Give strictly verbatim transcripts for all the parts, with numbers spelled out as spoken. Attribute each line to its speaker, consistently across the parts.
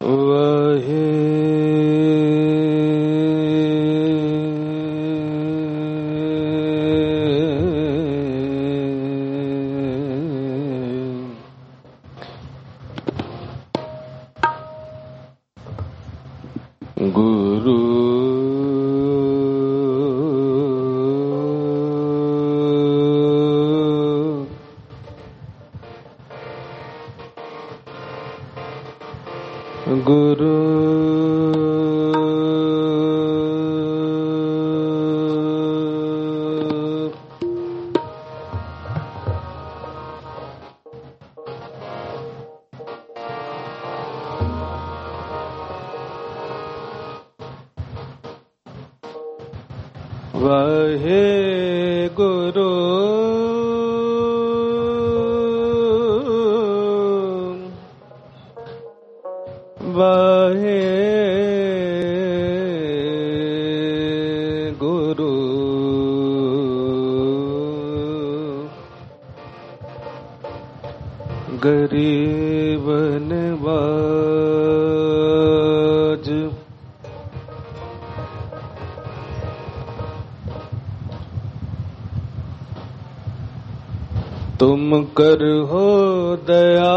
Speaker 1: वहे गुरु गुरु वहे गुरु वहे गुरु गरीब नवाज तुम कर हो दया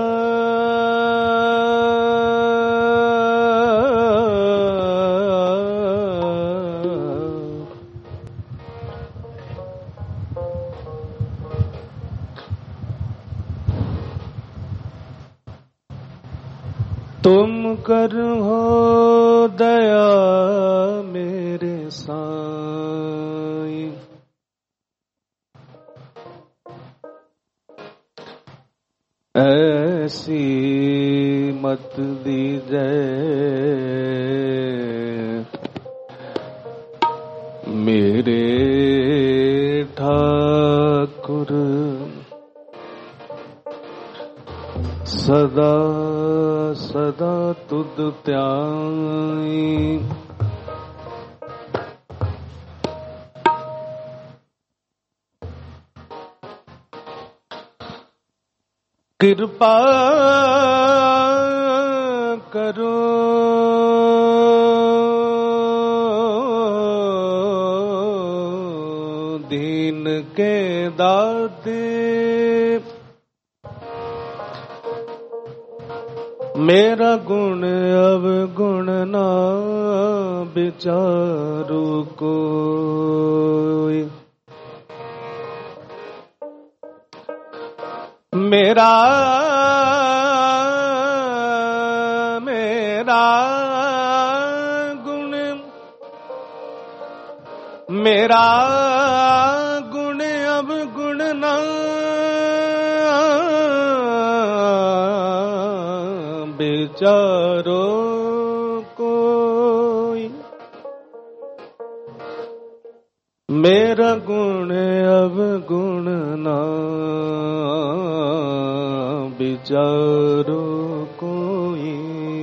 Speaker 1: तुम कर हो दया मेरे साईं ऐसी मत दीजिए मेरे ठाकुर सदा सदा तुद त्याई कृपा करो दीन के दाते मेरा गुण अवगुण ना विचारू कोई मेरा मेरा गुण मेरा गुण अवगुण ना विचारो कोई मेरा गुण अवगुण ना विचारो कोई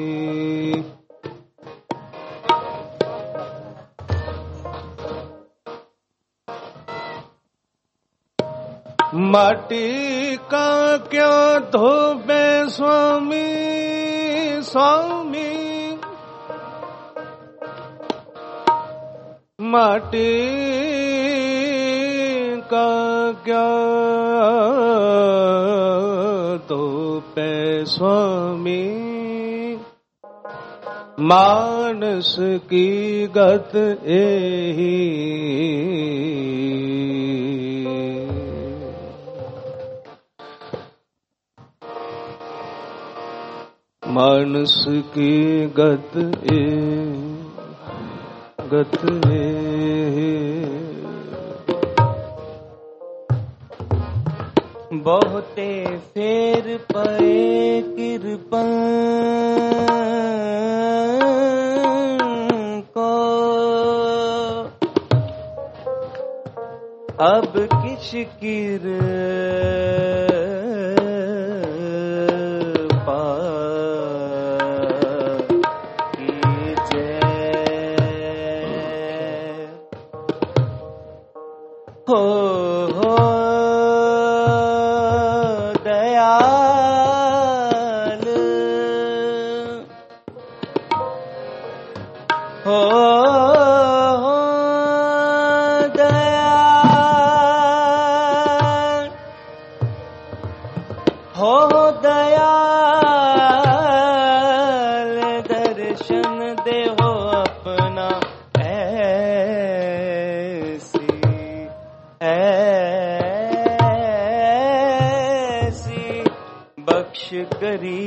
Speaker 1: माटी का क्या धोबे स्वामी स्वामी माटी का क्या धोबे स्वामी मानस की गत एही मानस की गत ए गत ए
Speaker 2: बहुते फेर पे कृपा को अब किछ किर हो हो दयाल हो दयाल हो दयाल दर्शन दे हो अपना ऐसी ऐसी बख्श करी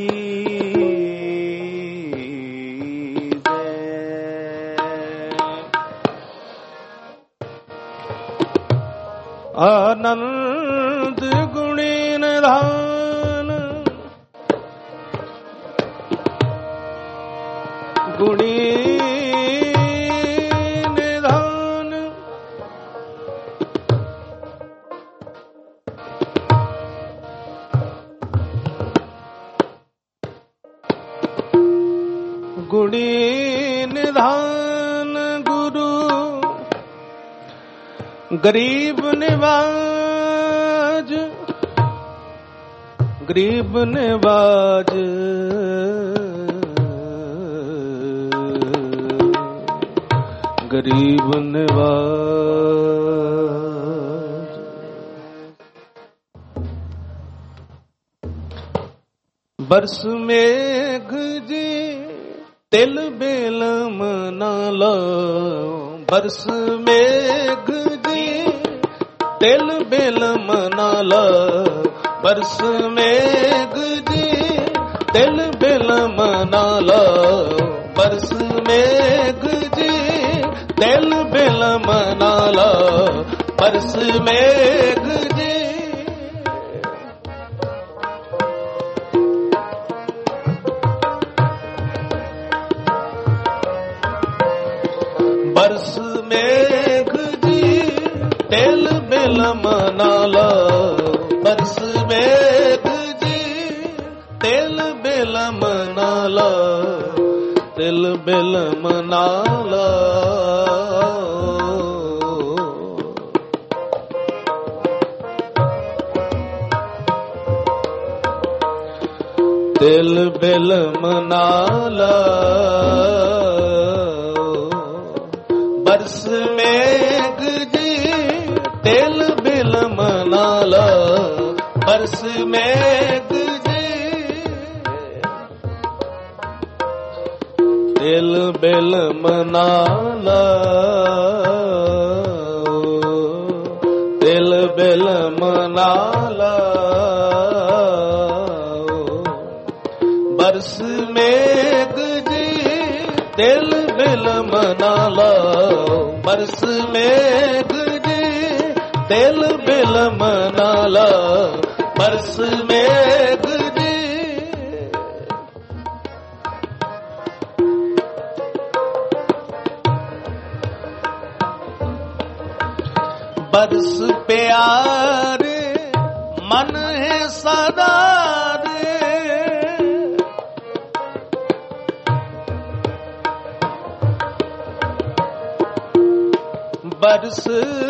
Speaker 1: आनंद गुणी निधान गुणी निधान गुणी निधान गुरु गरीब निवाज गरीब निवाज गरीब निवाज बरस मेघ जी तिल बेलम नाला बरस मेघ जी तिल बेलम नाला बरस मेघ जी तिल बेलम नाला बरस मेघ जी तिल बेलम नाला बरस मेघ जी बरस मेघ जी तिल बेलम नाला बरस मेघ जी तिल बेलम नाला तिल बेलम नाला तिल बेलम नाला बरस मेघ जी तिल बेलम नाला बरस मेघ जी तिल बेलम नाला तिल बेलम नाला बरस मेघ जी तिल बेलम नाला बरस मेघ जी तिल बेलम नाला बरस मेघ जी बरस प्यारे मन है सदा रे बरस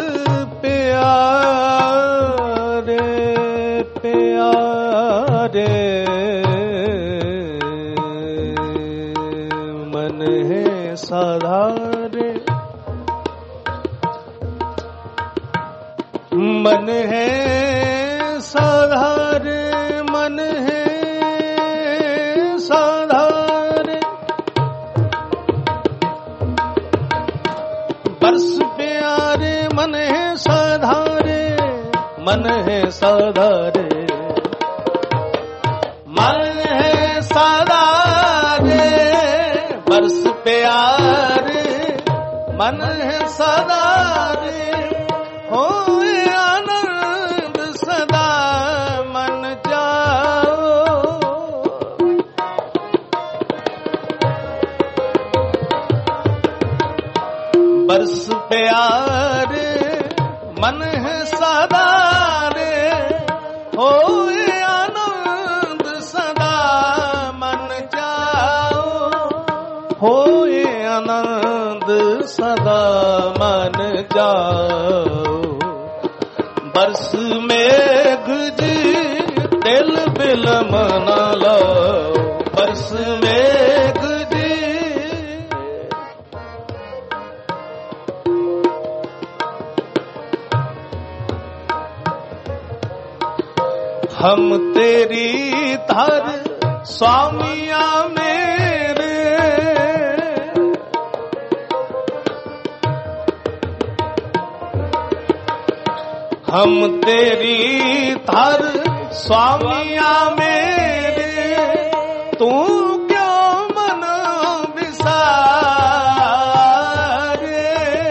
Speaker 1: प्यारे प्यारे मन है सदा रे मन है सदा रे मन है सदा रे बरस प्यारे मन है सदा रे मन है सदा रे मन है सदा रे बरस प्यारे मन है सदा रे हो आनंद सदा मन जाओ बरस प्यारे मन है सदा रे हो आनंद सदा मन जाओ हो आनंद सदा मन जाओ बरस मेघ जी तिल बेलम नाला बरस मेघ जी हम तेरी धर स्वामिया मेरे, हम तेरी धर स्वामिया मेरे, तू क्यों मन विसारे।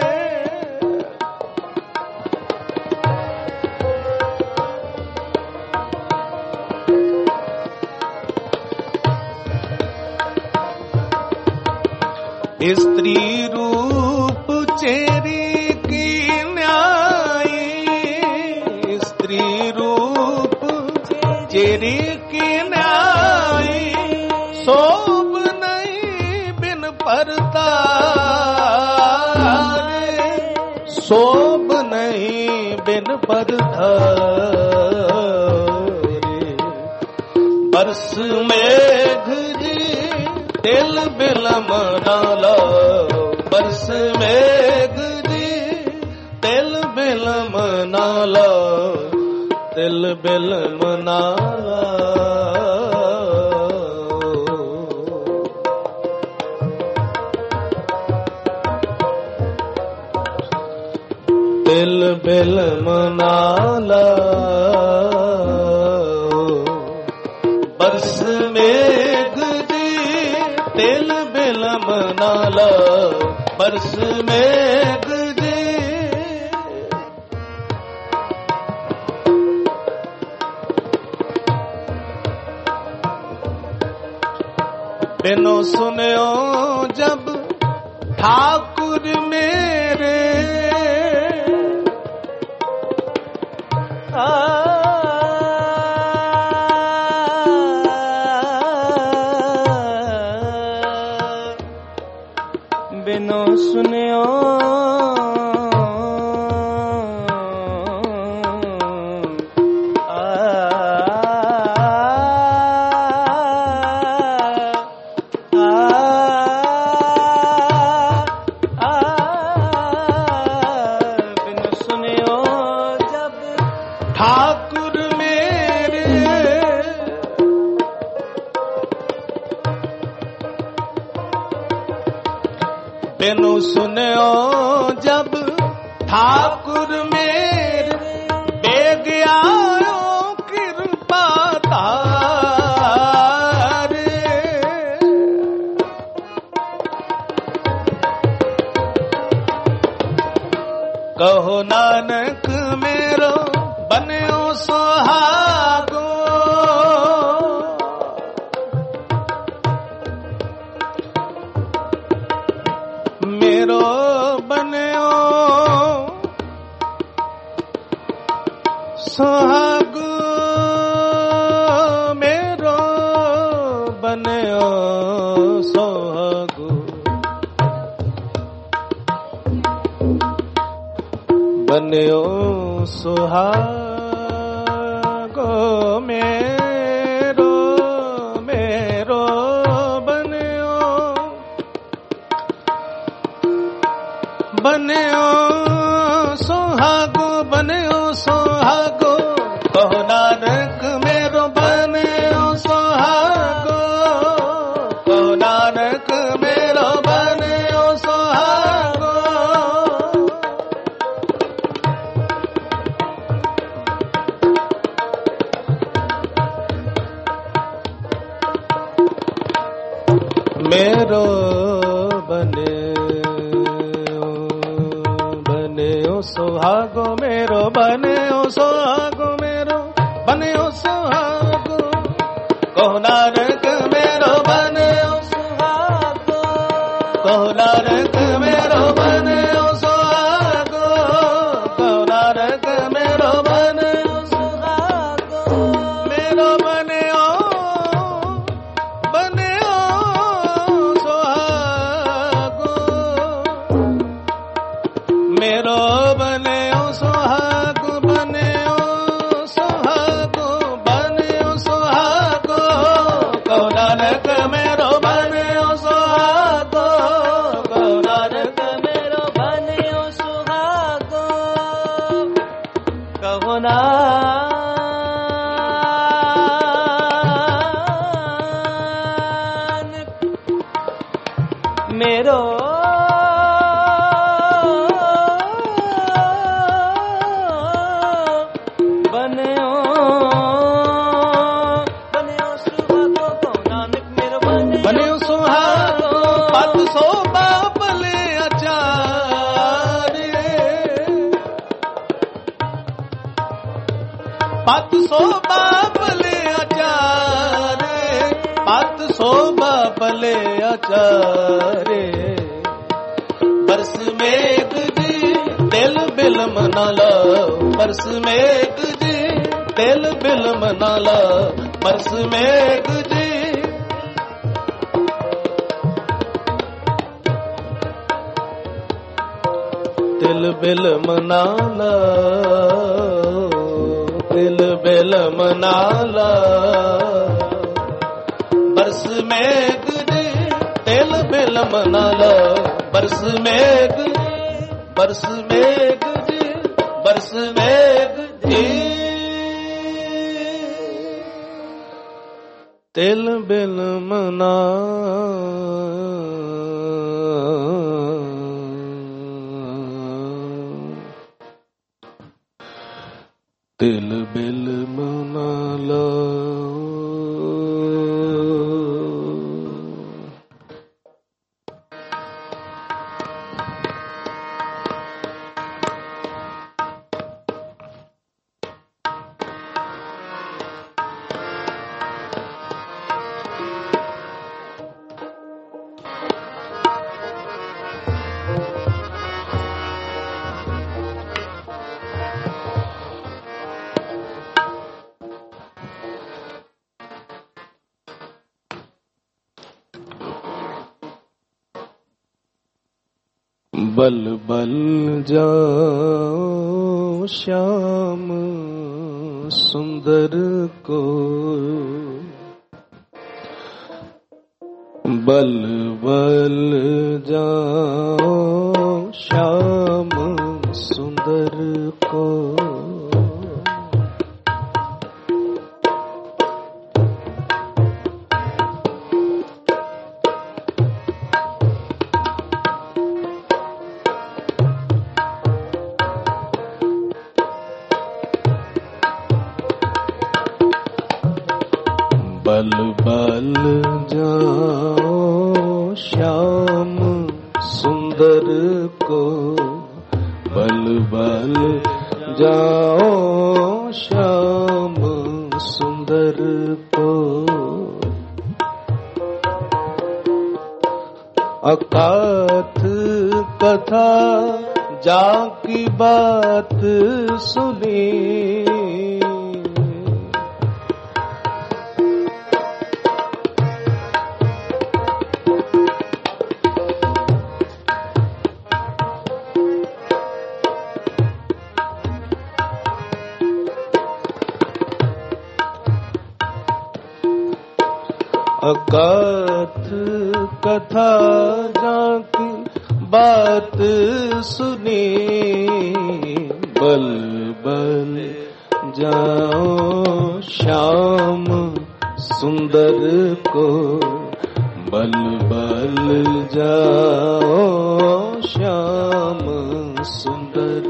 Speaker 1: स्त्री रूप चेरी की न्यायी, स्त्री रूप चेरी की न्यायी, शोभ नहीं बिन पर्दा रे, शोभ नहीं बिन पर्दा रे। बरस मेघ जी तिल बिलम डाला, बरस मेघ जी तिल बिलम नाला, तिल बिलम नाला। तिल बिलम नाला, बरस मेघ जी तिल बिलम नाला, बरस मेघ जी। बिनो सुनो जब ठाकुर मेरे, आ
Speaker 2: बिनो सुनियो आ, आ, आ, बिनो सुनियो जब
Speaker 1: ठाकुर मेरे, बिनु सुनो जब ठाकुर मेरे, बेग आयो कृपा तारे। कहो नानक मेरो बन्यो सुहागो, मेरो बन्यो सुहागो, मेरो बन्यो सुहागो, बन्यो सुहागो मेरो, मेरो बन्यो, बन्यो सुहागो, बन्यो सुहागो। कहो नानक मेरो बन्यो सुहागो, कहो नानक मेरो बन्यो सुहागो। मेरो बन्यो, बन्यो सुहागो मेरो, बन्यो सुहागो मेरो, बन्यो सुहागो। कहो नानक मेरो बन्यो सुहागो, कहो नानक मेरो बन्यो सुहागो, कहो नानक मेरो बन्यो सुहागो। मेरो बन्यो, बन्यो सुहागो, मेरो बन्यो सुहागो, बन्यो सुहागो, बन्यो सुहागो। कहो नानक मेरो बन्यो सुहागो, कहो नानक
Speaker 2: मेरो बन्यो बन्यो सुहागो को नानक मेरो बन्यो
Speaker 1: बन्यो सुहागो पत सो बाबले आचार्य पत सो बाबले आचार्य पत सो बाबले आचार्य बरस मेघ जी दिल बिल मनाला बरस मेघ जी दिल बिल मनाला बरस मेघ जी दिल बिल मनाला दिल बिल मनाला बरस मेघ जी दिल बिल मनाला बरस मेघ बरस मेघ जी बरस मेघ जी दिल बिल मना दिल बिल मनाला बल बल जाओ श्याम सुंदर को बल बल जाओ श्याम सुंदर को बल बल जाओ श्याम सुंदर को बल बल जाओ श्याम सुंदर को अकाथ कथा जाकी बात सुनी अकाथ कथा जाकी बात सुनी बल बल जाओ श्याम सुंदर को बल बल जाओ श्याम सुंदर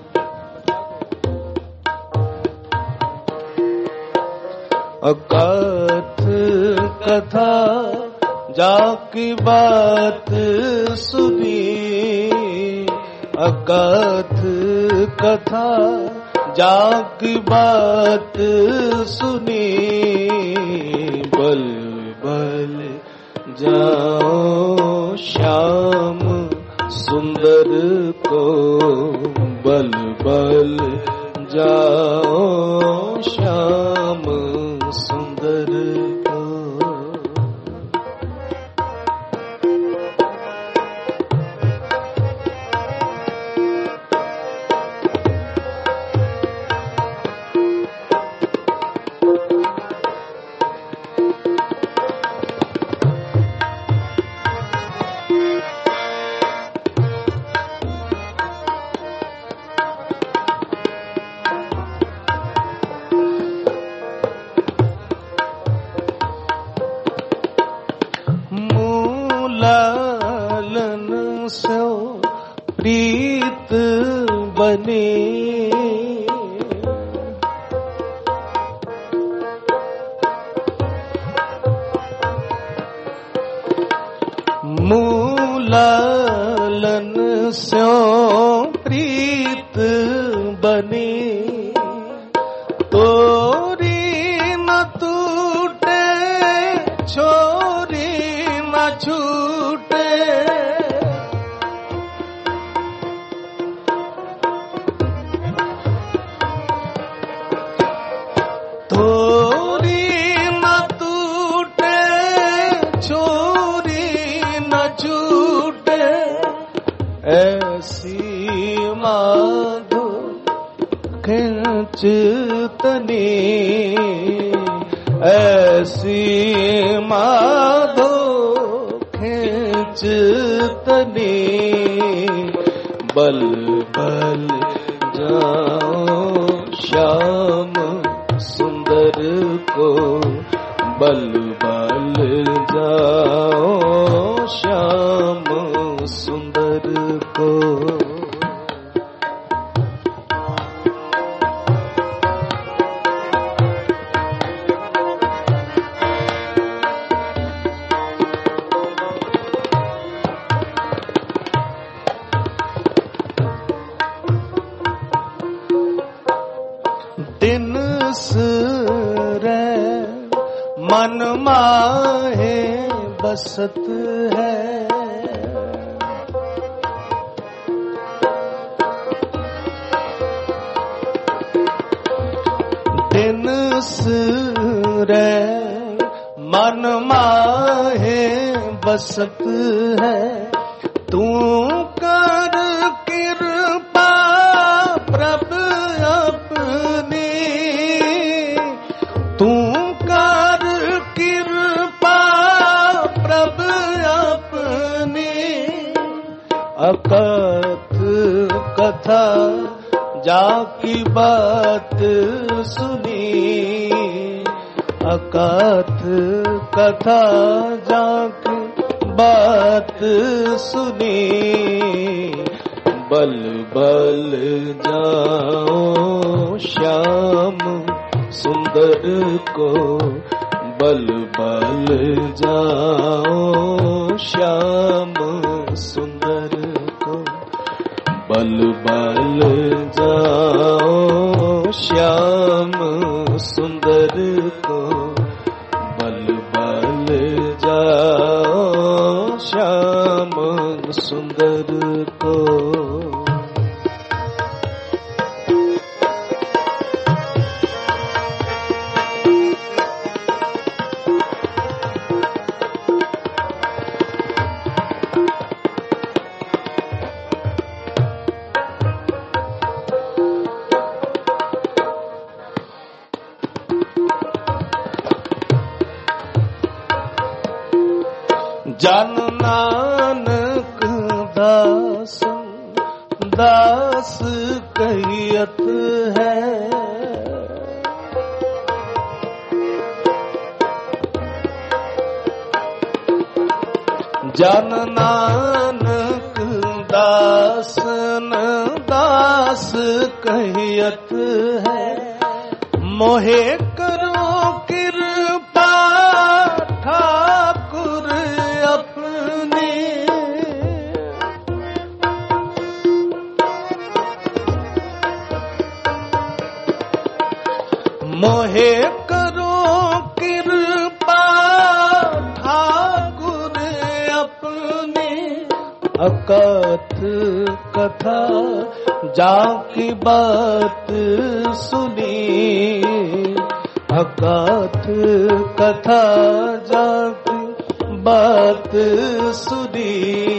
Speaker 1: अकाथ कथा जाकी बात सुनी अकाथ कथा जाकी बात सुनी बल बल जाओ श्याम सुंदर को बल बल जाओ श्याम सुंदर को तनी मूलालन स्यों प्रीत बनी तोरी न टूटे छोरी न छूटे तोरी न टूटे छोरी न छूटे ऐसी माधो खिंचतनी ऐसी माधो खिंचतनी बल बल जाओ श्याम सुंदर को बल बल जाओ श्याम सुंदर को दिन सुरे मन माहे बसत है दिन सुरे मन माहे बसत है तू कर कृपा प्रभु अपनी तू कर कृपा प्रभु अपनी अकथ कथा जाकी बात सुनी अकथ कथा जाकी बात सुनी बल बल जाओ श्याम सुंदर को बल बल जाओ श्याम सुंदर को बल बल जाओ श्याम सुंदर को बल बल जाओ श्याम सुंदर को जन नानक दास दास कहियत है जन नानक दास दास कहियत है मोहे करो कृपा ठाकुर अपनी मोहे करो कृपा ठाकुर अपनी अकथ कथा जाकी बात सुनी अकथ कथा जाकी बात सुनी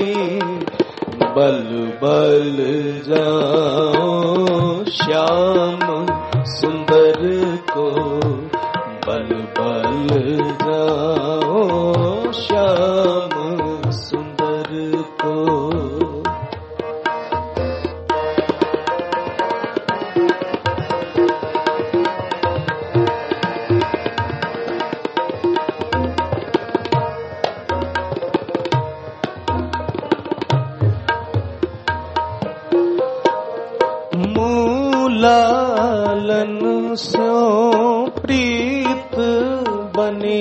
Speaker 1: बल बल जाओ श्याम सुंदर को बल बल जाओ श्याम सुंदर को लालन स्यो प्रीत बनी,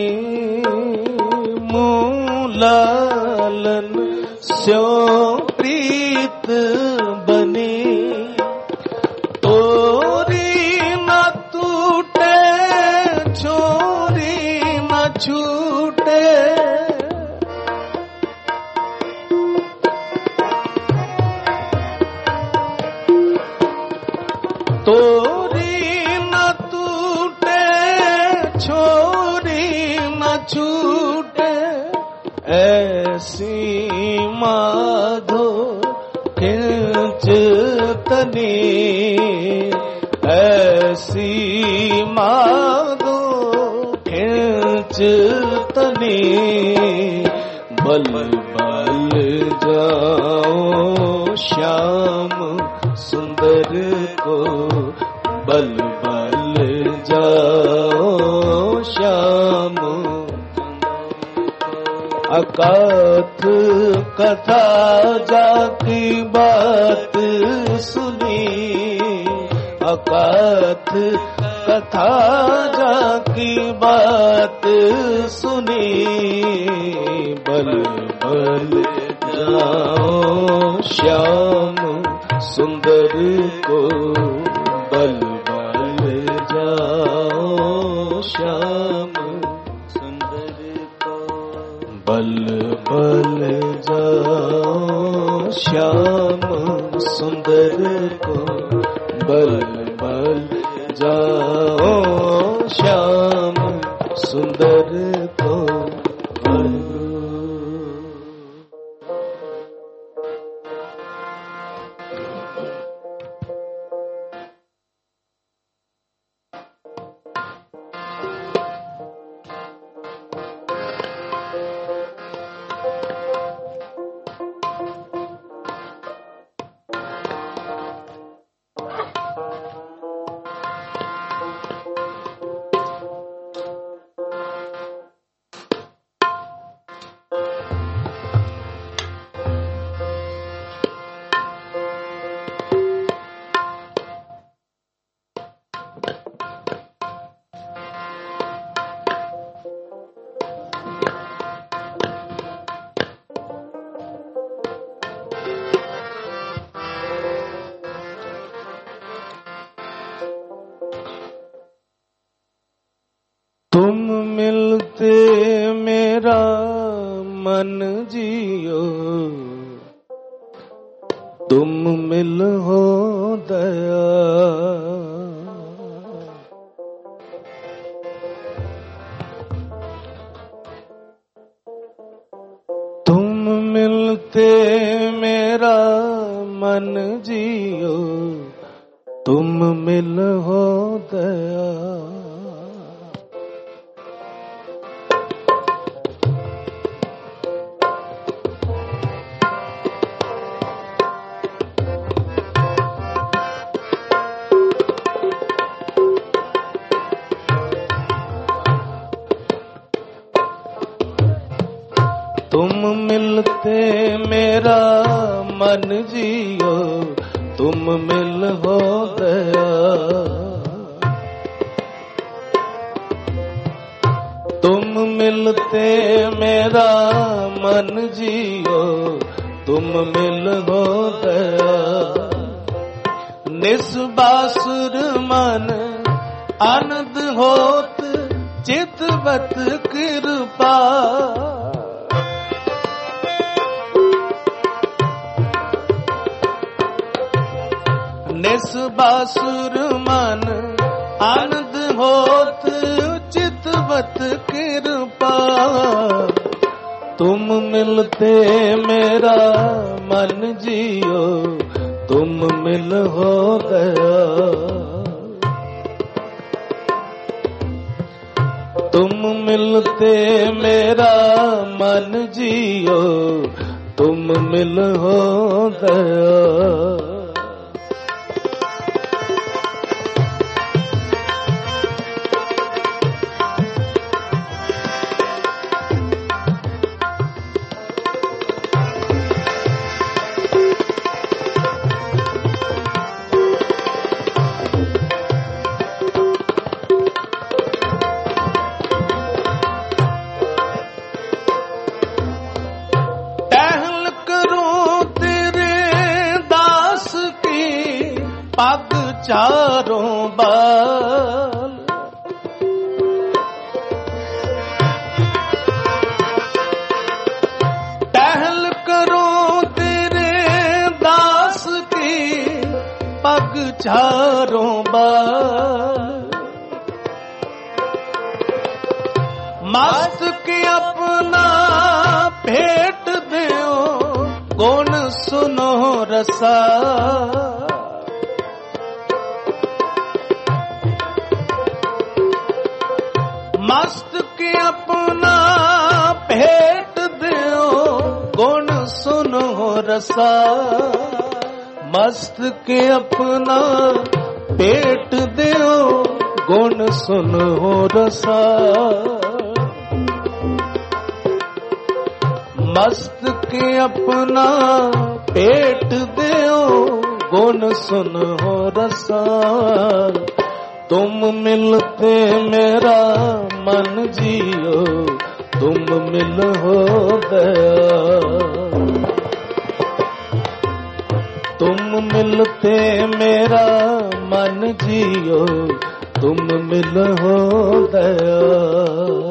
Speaker 1: मूलालन स्यो प्रीत बनी। तोरी न टूटे छोरी न छूटे, तोरी न टूटे छोरी न छूटे, ऐसी माधो खिंच तनी, ऐसी माधो खिंच तनी। बल बल जाओ श्याम सुंदर को, बल बल जाओ श्याम। अकाथ कथा जाकी बात सुनी, अकाथ कथा जाकी बात सुनी। बल बल जाओ श्याम सुंदर को, बल बल जाओ श्याम सुंदर को, बल बल जाओ श्याम सुंदर को, बल बल जाओ श्याम सुंदर को। तुम मिलते मेरा मन जियो, तुम मिल हो दया। तुम मिलते मेरा मन जियो, तुम मिल हो दया। तुम मिलते मेरा मन जियो, तुम मिल हो दया। तुम मिलते मेरा मन जियो, तुम मिल हो दया। निस्बासुर मन आनंद होत, चितवत कृपा। निस्बासुर मन आनंद होत, चितवत कृपा। तुम मिलते मेरा मन जियो, तुम मिल हो गया। तुम मिलते मेरा मन जियो, तुम मिल हो गया। पग चारों बाल। टहल करो तेरे दास की पग चारों बाल। मस्तक अपना भेंट दियो गुण सुनो रसा। मस्तक अपना भेंट दियो गुण सुनो रसा। मस्तक अपना भेंट दियो गुण सुनो रसा। मस्तक अपना पेट दियो गुण सुनो रसा। तुम मिलते मेरा मन जियो तुम मिल हो गया। तुम मिलते मेरा मन जियो तुम मिल हो गया।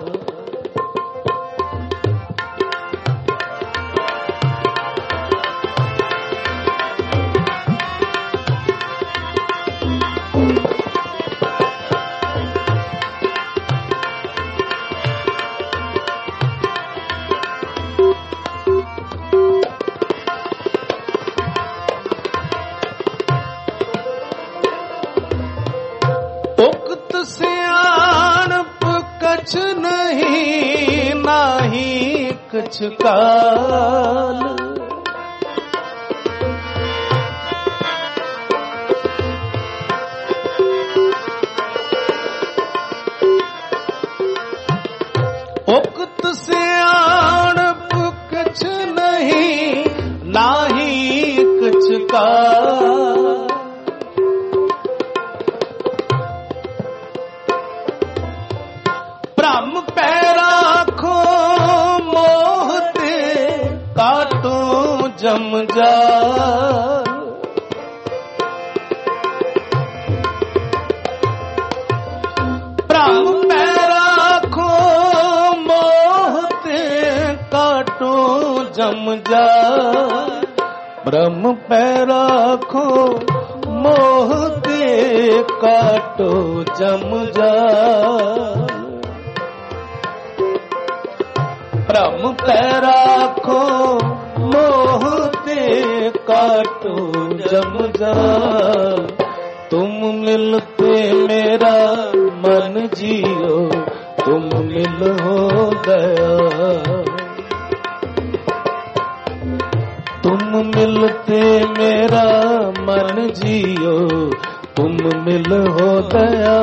Speaker 1: उक्त सियाणप कछ नहीं नाही कछ काल। उक्त सियाणप कछ नहीं नाही कछ काल। भ्रम पै राखो मोह ते काटो जम जाल। भ्रम पै राखो मोह ते काटो जम जाल। भ्रम पै राखो मोह ते काटो जम जाल। भ्रम पै राखो मोह ते काटो जम जाल। तुम मिलते मेरा मन जियो तुम मिल हो गया। तुम मिलते मेरा मन जियो तुम मिल हो गया।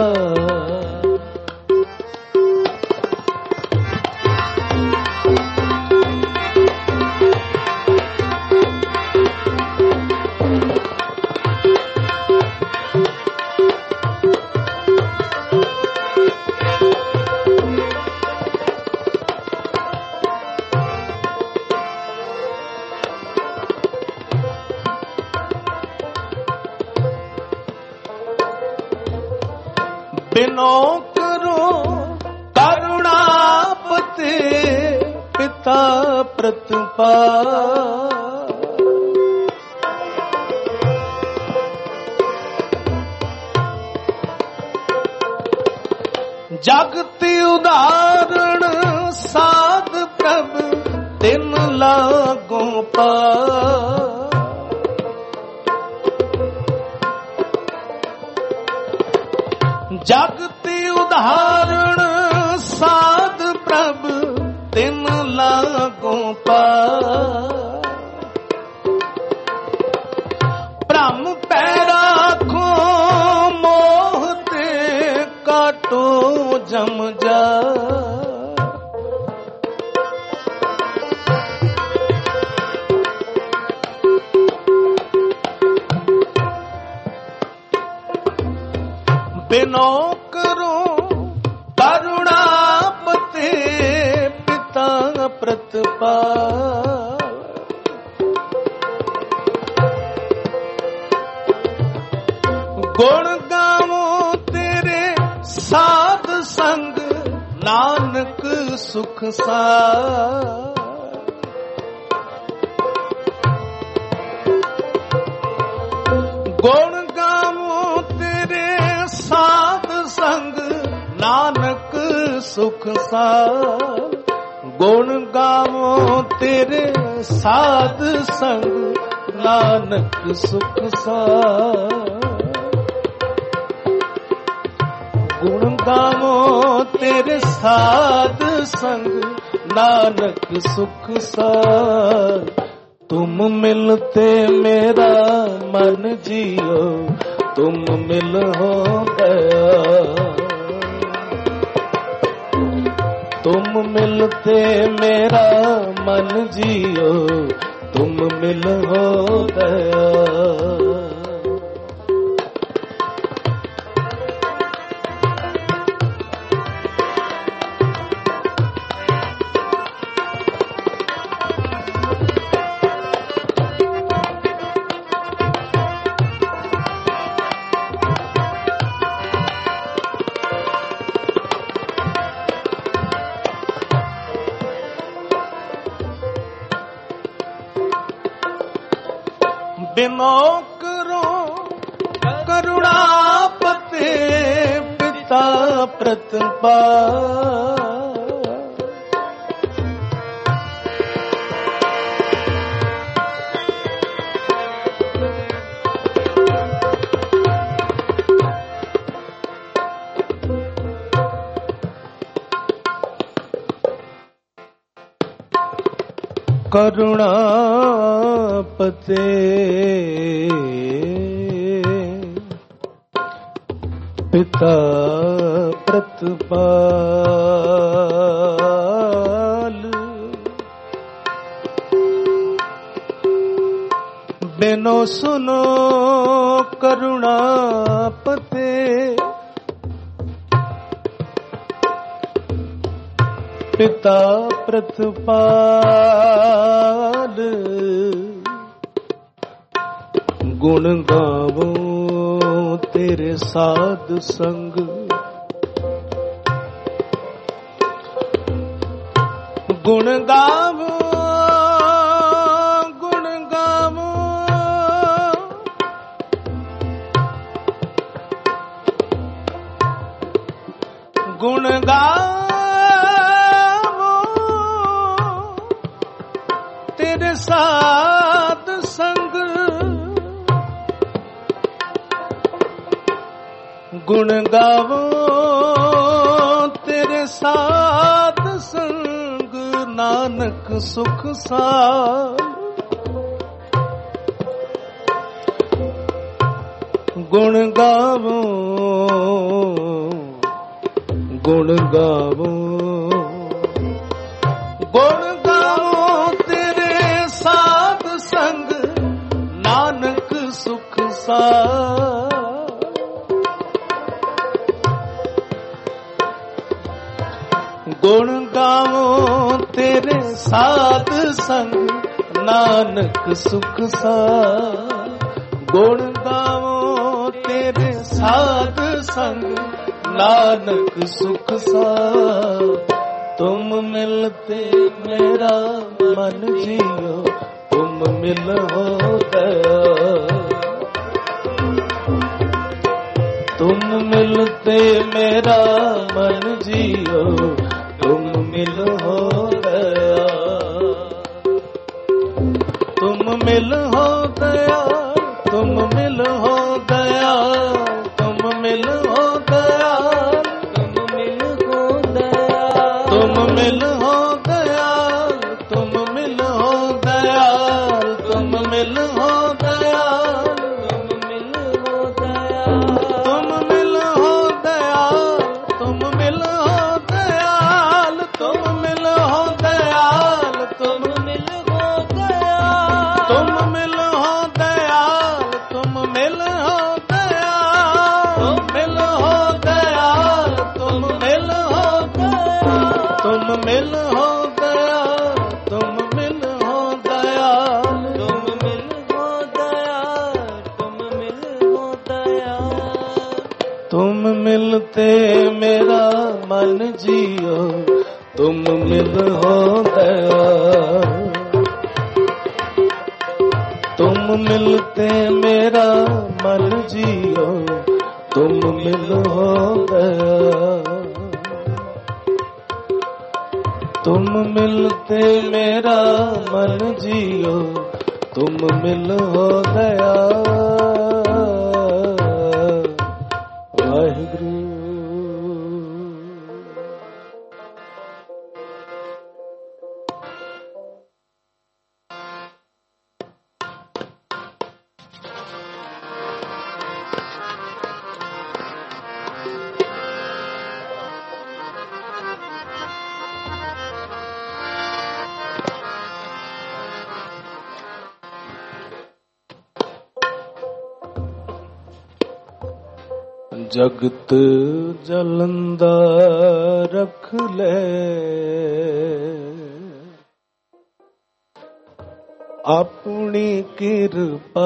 Speaker 1: बिनो करो करुणापते पिता प्रतिपाल। जगति उदाहरण साध प्रभ तिन लागो पार। जगति उदाहरण साध प्रभ तिन लागो पार। भ्रम पै राखो मोह ते काटो जम जाल। बिनो करो करुणापते पिता प्रतिपाल। गुण गावो तेरे साध संग नानक सुख सार। गुण गावो तेरे साध संग नानक सुख सार। गुण गावो तेरे साध संग नानक सुख सार। गुण गावो तेरे साध संग नानक सुख सार। तुम मिलते मेरा मन जियो तुम मिल हो गया। तुम मिलते मेरा मन जियो तुम मिल हो गया। बिनो करो करुणापते पिता प्रतिपाल। करुणापते पिता प्रतिपाल। बिनो सुनो करुणापते पिता प्रतिपाल। गुण गावो तेरे साध संग गुण गावो गुण गावो गुण गावो तेरे साध संग गुण गावो तेरे साध संग नानक सुख सार। गुण गावो गुण गावो गुण गावो तेरे साध संग नानक सुख सार। गुण गावो तेरे साध संग नानक सुख सार। गुण गावो तेरे साध संग नानक सुख सार। तुम मिलते मेरा मन जियो तुम मिल हो गया। तुम मिलते मेरा मन जियो तुम मिल हो गया। तुम मिल हो गया तुम मिल हो गया। तुम मिल हो गया
Speaker 2: तुम मिल हो गया।
Speaker 1: तुम मिल हो गया तुम मिल हो गया। तुम मिल हो गया
Speaker 2: तुम मिल हो गया।
Speaker 1: तुम मिल हो गया तुम मिल हो दयाल। तुम मिल हो दयाल तुम
Speaker 2: मिल हो गया।
Speaker 1: तुम मिल हो दयाल तुम मिल हो मिलते मेरा मन जियो, तुम मिलो दयाल। तुम मिलते मेरा मन जियो, तुम मिलो दयाल। तुम मिलते मेरा मन जियो, तुम मिलो दयाल। वाहिगुरु। जगत जलंदा रख ले, अपनी कृपा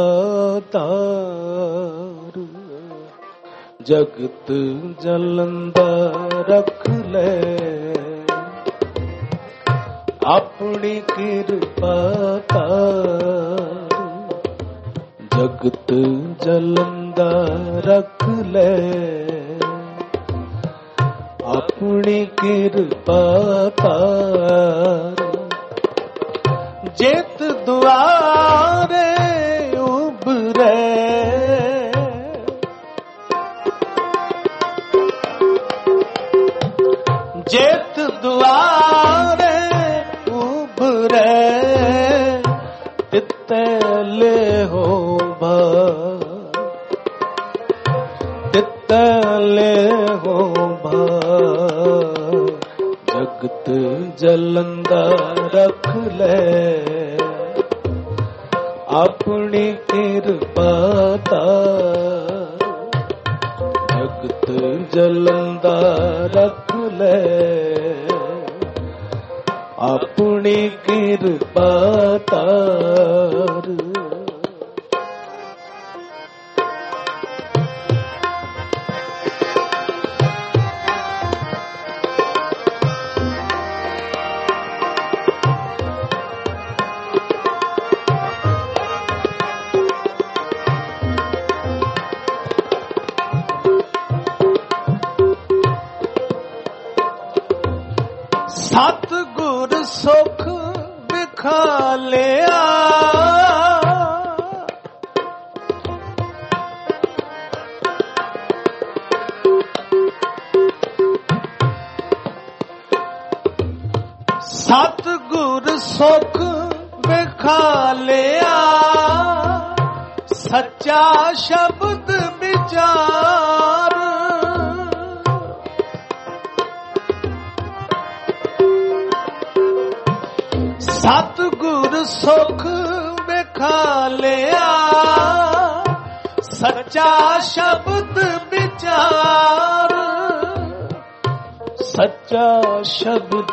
Speaker 1: तार। जगत जलंदा रख ले, अपनी कृपा तार। जगत जलंदा रख ले, अपनी कृपा तार। जेत दुआरे उबरे, जेत दुआरे उबरे, तिते ले हो भा, तिते ले हो भा। जगत जलंदा रख ले, अपनी कृपा तार। जगत जलंदा रख ले, अपनी कृपा तार। सतगुर सुख विखा लिया, सतगुर सुख विखा लिया। सच्चा शब्द विचार, सतगुर सुख विखा लिया। सच्चा शब्द विचार, सच्चा शब्द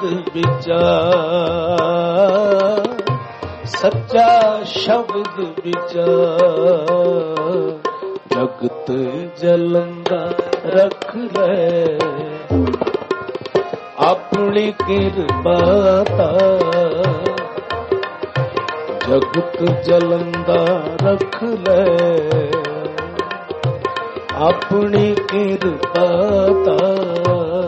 Speaker 1: विचार। सच्चा शब्द विचार। जगत जलंदा रख ले, अपनी कृपा तार। जगत जलंदा रख ले, अपनी कृपा तार।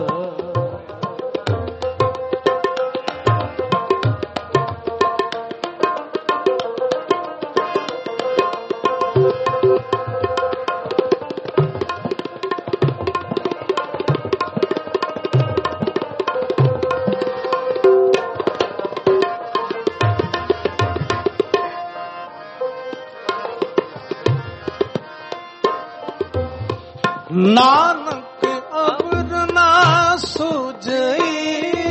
Speaker 1: नानक अबर ना सूझई,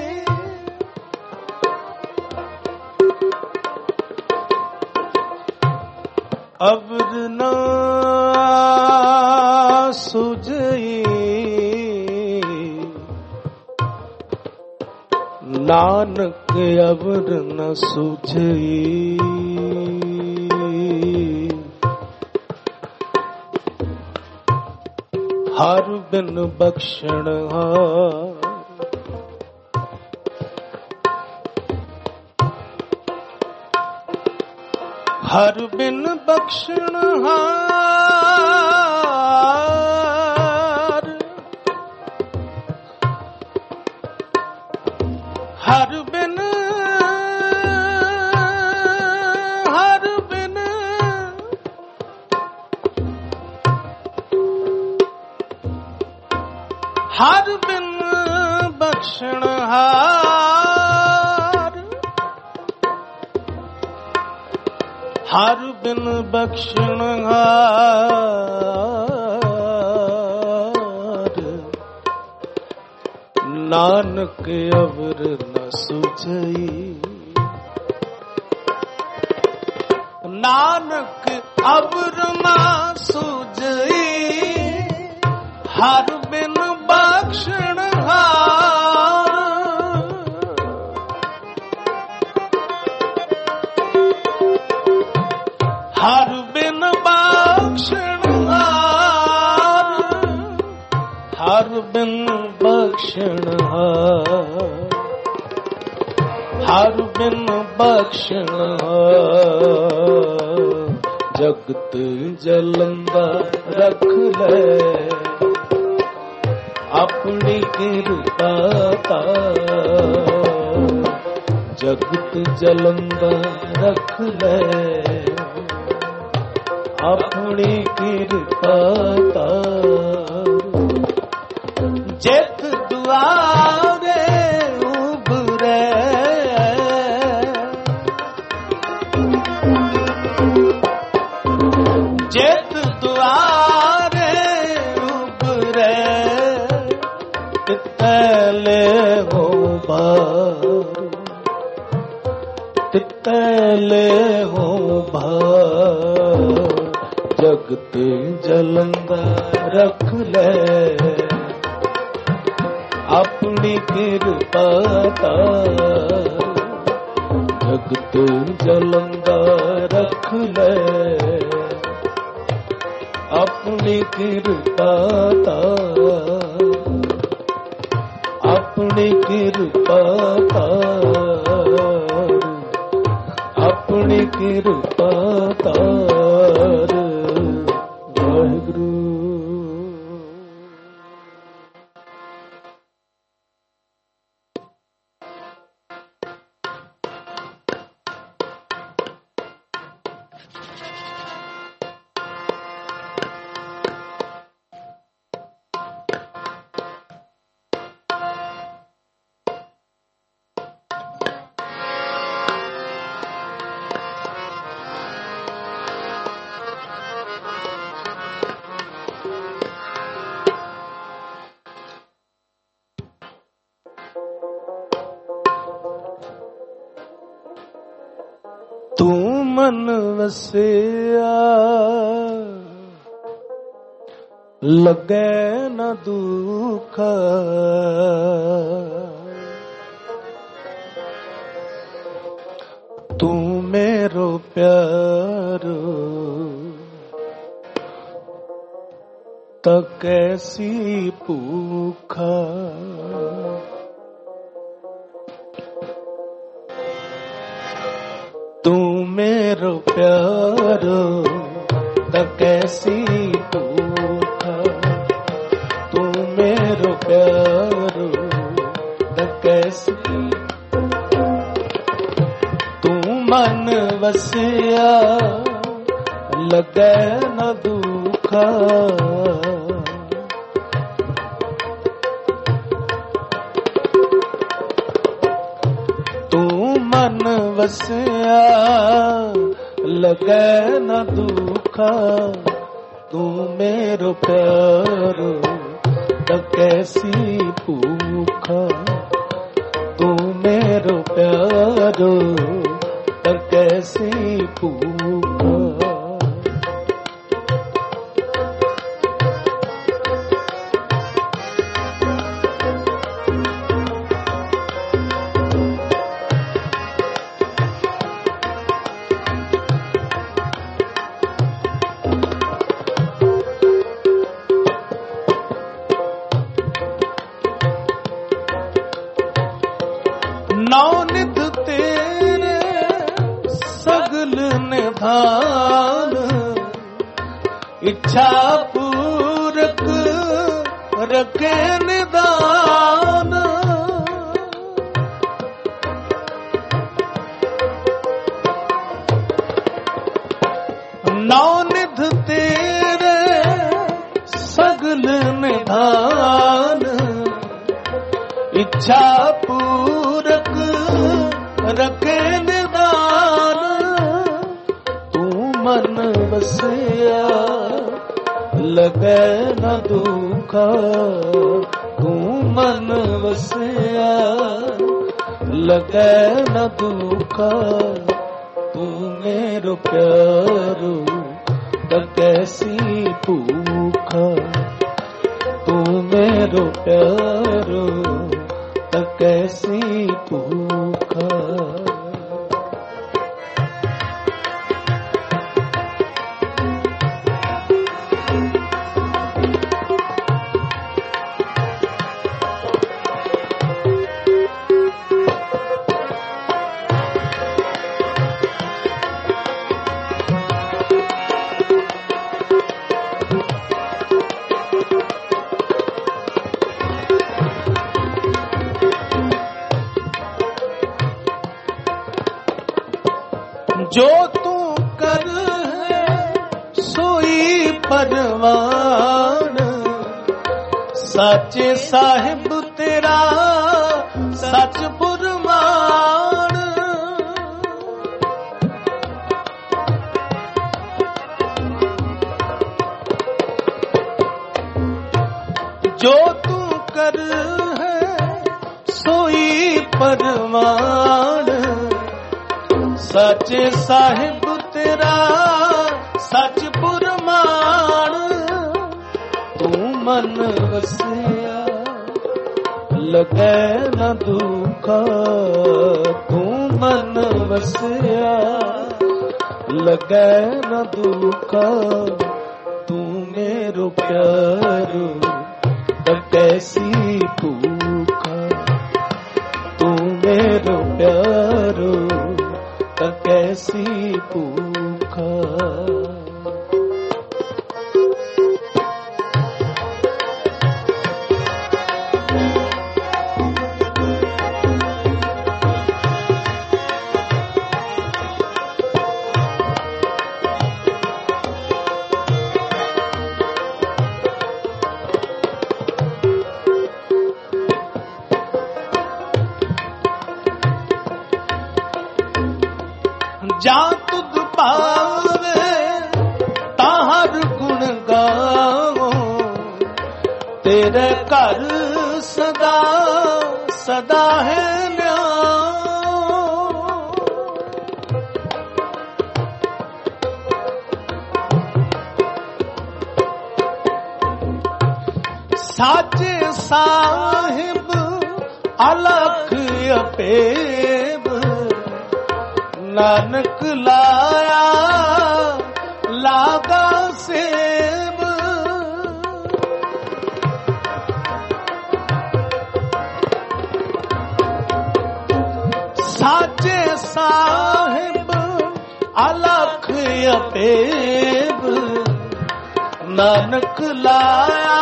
Speaker 1: अबर ना सूझई। नानक अबर न सूझई, हर बिन बख्शण हार, हर बिन बख्शण हार, हर बिन हर बिन हर बिन बख्शण हार, हर बिन बख्शण हार, नानक अवर न सुझई, नानक अवर न सुझई, हर बिन बख्शण हार, हर बिन बख्शण हार, हर बिन बख्शण हार, हर बिन बख्शण हार, जगत जलंदा रख ले अपनी कृपा तार, जगत जलंदा रख ले अपनी कृपा तार, जित दुआरे उबरे, जित दुआरे उबरे, तितले हो भार, तितले हो भार, जगत जलंदा रख ले अपनी कृपा तार, जगत जलंदा रख ले अपनी कृपा तार, अपनी कृपा तार, अपनी कृपा तार, वाहिगुरु। तू मन वसिया लगे न दुख, तू मेरो प्यारो तो कैसी भूखा, तू मेरो प्यारो तो कैसी भूखा, तू मेरो प्यारो तो कैसी, तू मन वसिया लगे न दुखा, तू मन वसिया लगे न दुखा, तू मेरो प्यारो तो कैसी भूखा, तू मेरो प्यारो तो कैसी भूखा। सगल निधान इच्छा पूरक रखे निदान। नौ निध तेरे सगल निधान इच्छा पूरक रखे निदान। तू मन बसिया लगे न दुखा, तू मन बसिया लगे न दुखा। तू मेरो प्यारो त कैसी भूखा, तू मेरो प्यारो त कैसी भूखा। जो तू कर है सोई परवान, साचे साहिब तेरा सच पुरमान। जो तू कर है सोई परवान, सचे साहिब तेरा सच पुरमान। तू मन वसिया लगे न दुखा, तू मन वसिया लगे न दुखा। तू मेरो प्यारो त कैसी भूखा, तू मेरो प्यारो त कैसी भूखा। जा तुद पावे ताहर गुण गाओ, तेरे घर सदा सदा है न्याओ। साचे साहिब अलख अपेब, नानक लाया लागा सेब। साचे साहिब अलख अपेब, नानक लाया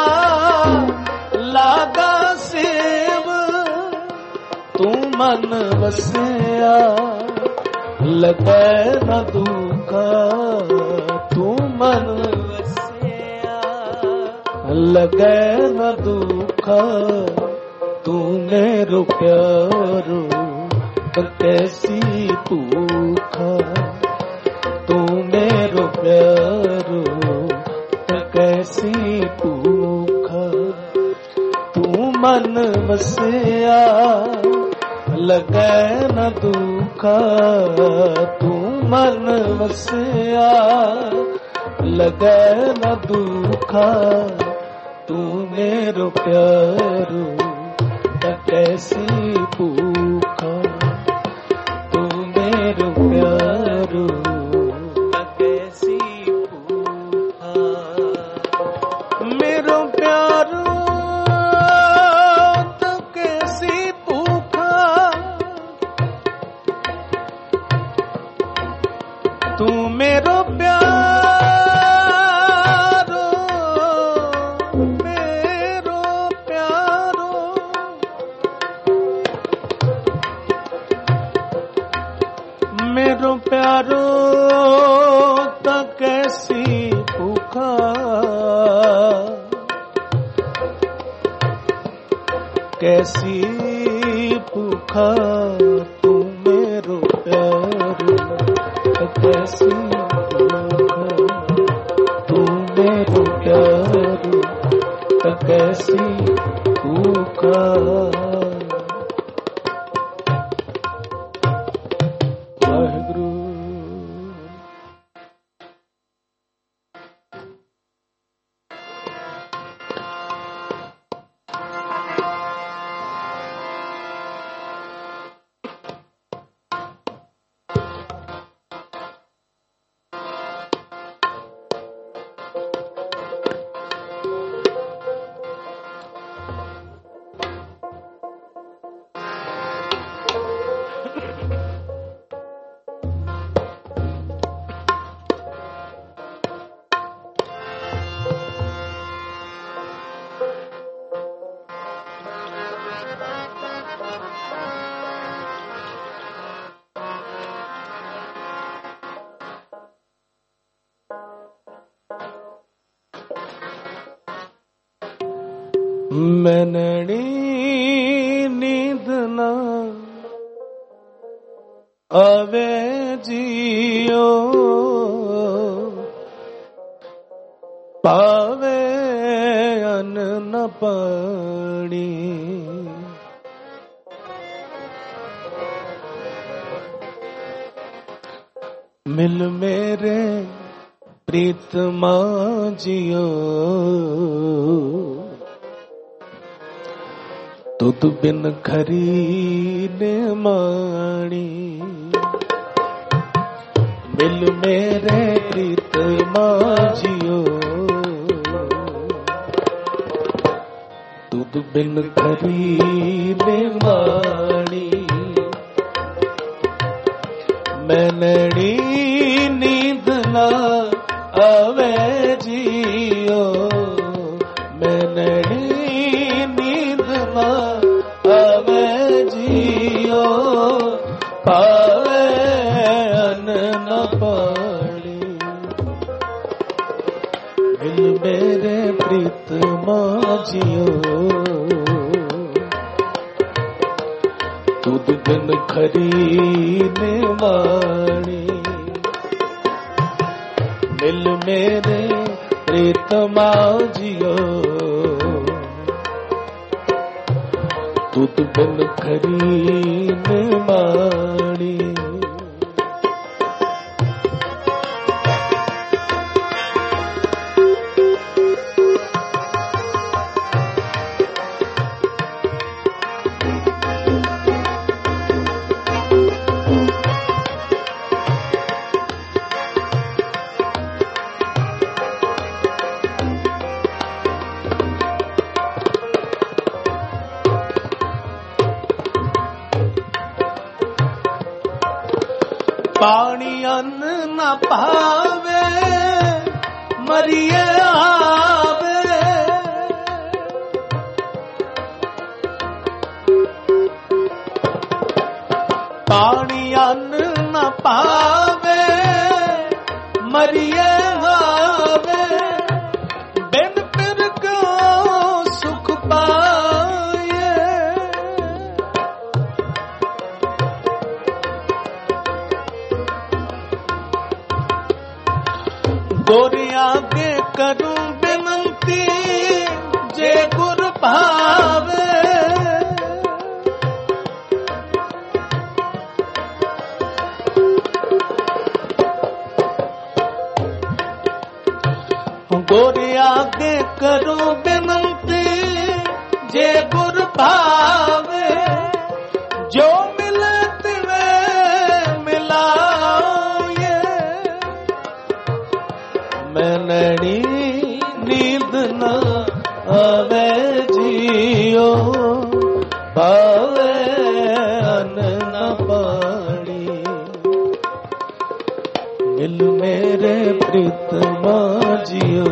Speaker 1: लागा सेब। तू मन वसिया लगे न दुखा, तू मन वसिया लगे न दुखा। तू मेरो प्यारो त कैसी भूखा, तू मेरो प्यारो त कैसी भूखा। तू मन वसिया लगे न दुखा, तू मन वसिया लगे न दुखा। तू मेरो प्यारो त कैसी भूखा, तू मेरो प्यारो त कैसी भूखा। मेरो प्यारो तू मेरो प्यारो मेरो प्यारो मेरो प्यारो तो कैसी पुकार कैसी पुकार तू मेरो प्यारो तो कैसी पुकार तू मेरो प्यारो तो कैसी पुकार। मैनड़ी नींद ना आवे जियो पावे अन न पानी मिल मेरे प्रीतमा जियो दूध बिन खरी ने माणी मिल मेरे प्रीतमा जियो दूध बिन खरी ने माणी मैनड़ी नींद ना आवे जियो मैनड़ी नींद ना आवे जियो पावे अन न पानी मिल मेरे प्रीतमा जियो दूध बिन खरी ने माणी मिल मेरे प्रीतमा जियो दूध बिन खरी ने माणी पानी अन्न न पावे मरिए आवे पानी अन्न न पावे मरिए आवे बिन पिर को सुख पाए गोरी आगे करूं बिनती जे गुर भावे गोरी आगे करूं बिनती जे गुर भावे जो मिले तिवे मिलाए मैनड़ी नींद न आवे जियो पावे अन न पानी मिल मेरे प्रीतमा जियो,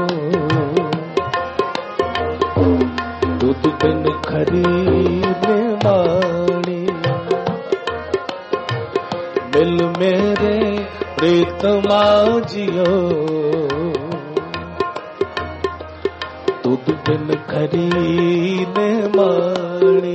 Speaker 1: दूध बिन खरी निवाणी। मिल मेरे प्रीतमा जियो, दूध बिन खरी निवाणी।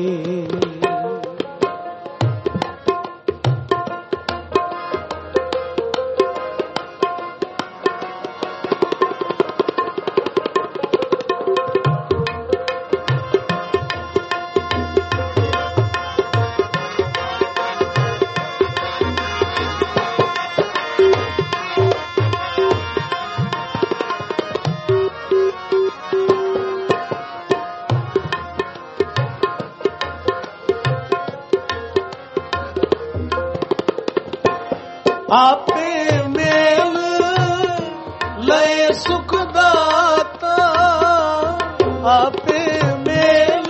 Speaker 1: आपे मेल लय सुख दाता, आपे मेल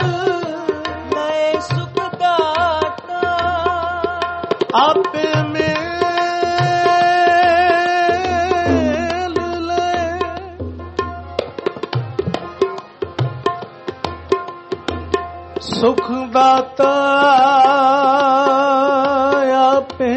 Speaker 2: लय सुख दाता,
Speaker 1: आपे मेल लय सुख दाता, आपे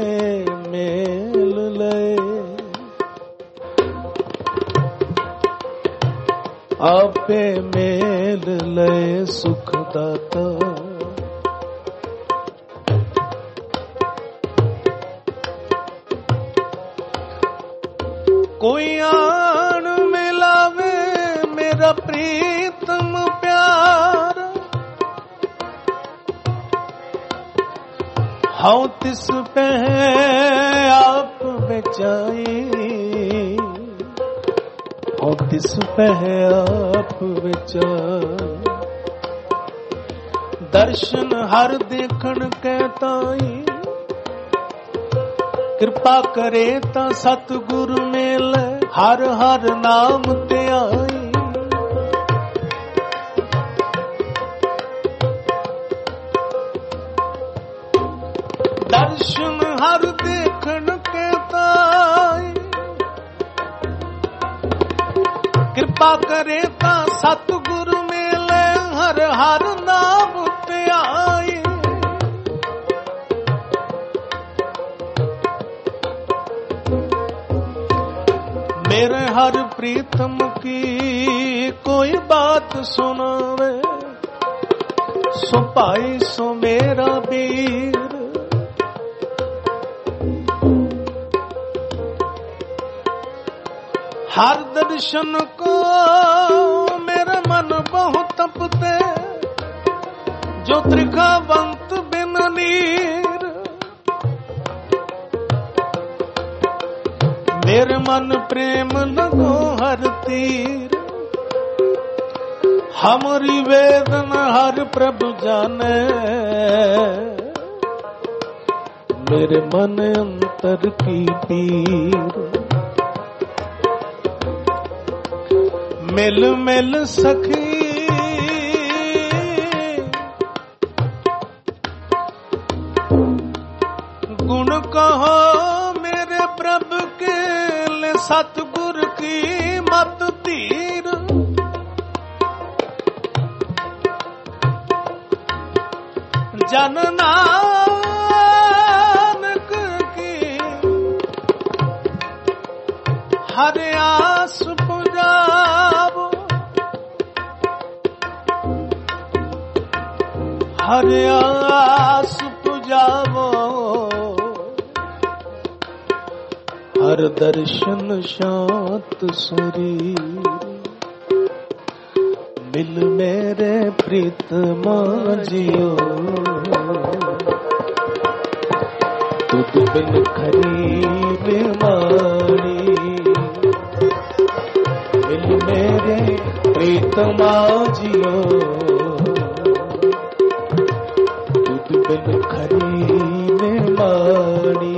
Speaker 1: आपे मेल लय सुख दाता। कोई आन मिलावे मेरा प्रीतम प्यार, हाँ तिस पे आप बेचाई, और तिस पे आप विचार। दर्शन हर देखण कहताई, कृपा करे ता सतगुरु मेल हर हर नाम ते आई। दर्शन हर देखण कहताई, कृपा करे ता सतगुरु मेले हर हर नाम ते आई। मेरे हर प्रीतम की कोई बात सुनावे, सो पाई सो मेरा वीर। हर दर्शन को मेरा मन बहुत तपते, जो त्रिखावंत बिन नीर। मेरे मन प्रेम लगो हर तीर, हमारी वेदना हर प्रभु जाने। मेरे मन अंतर की पीर, मिल मिल सखी गुण कहो मेरे प्रभु के ले, सतगुर की मत तीर। जन नानक की हर आस पुजावो, हर आस पुजावो। हर दर्शन शांत शरीर, मिल मेरे प्रीतमा जियो, दूध बिन खरी निवाणी। मिल मेरे प्रीतमा जियो, दूध बिन खरी निवाणी।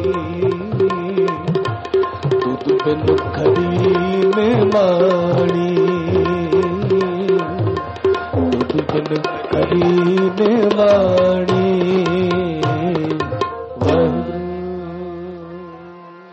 Speaker 1: दूध बिन खरी निवाणी, दूध बिन खरी निवाणी।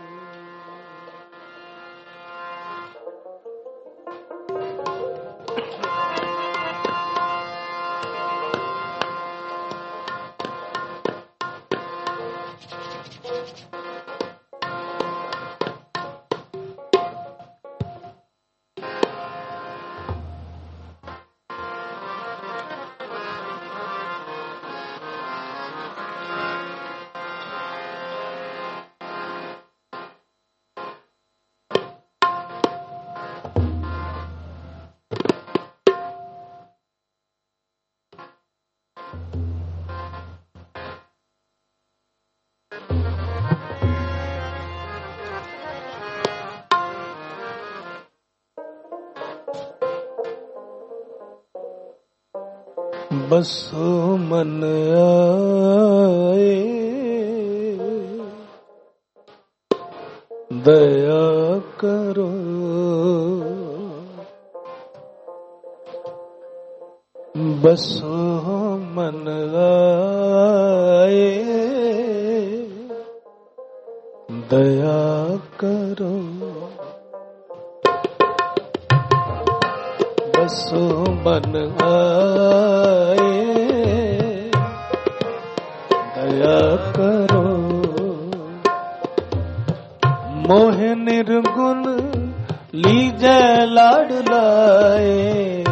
Speaker 1: बसो मन आए दया करो, बसो मन आए दया करो, बसो मन आए दया करो। मोह निर्गुण लीजै लाड लाए,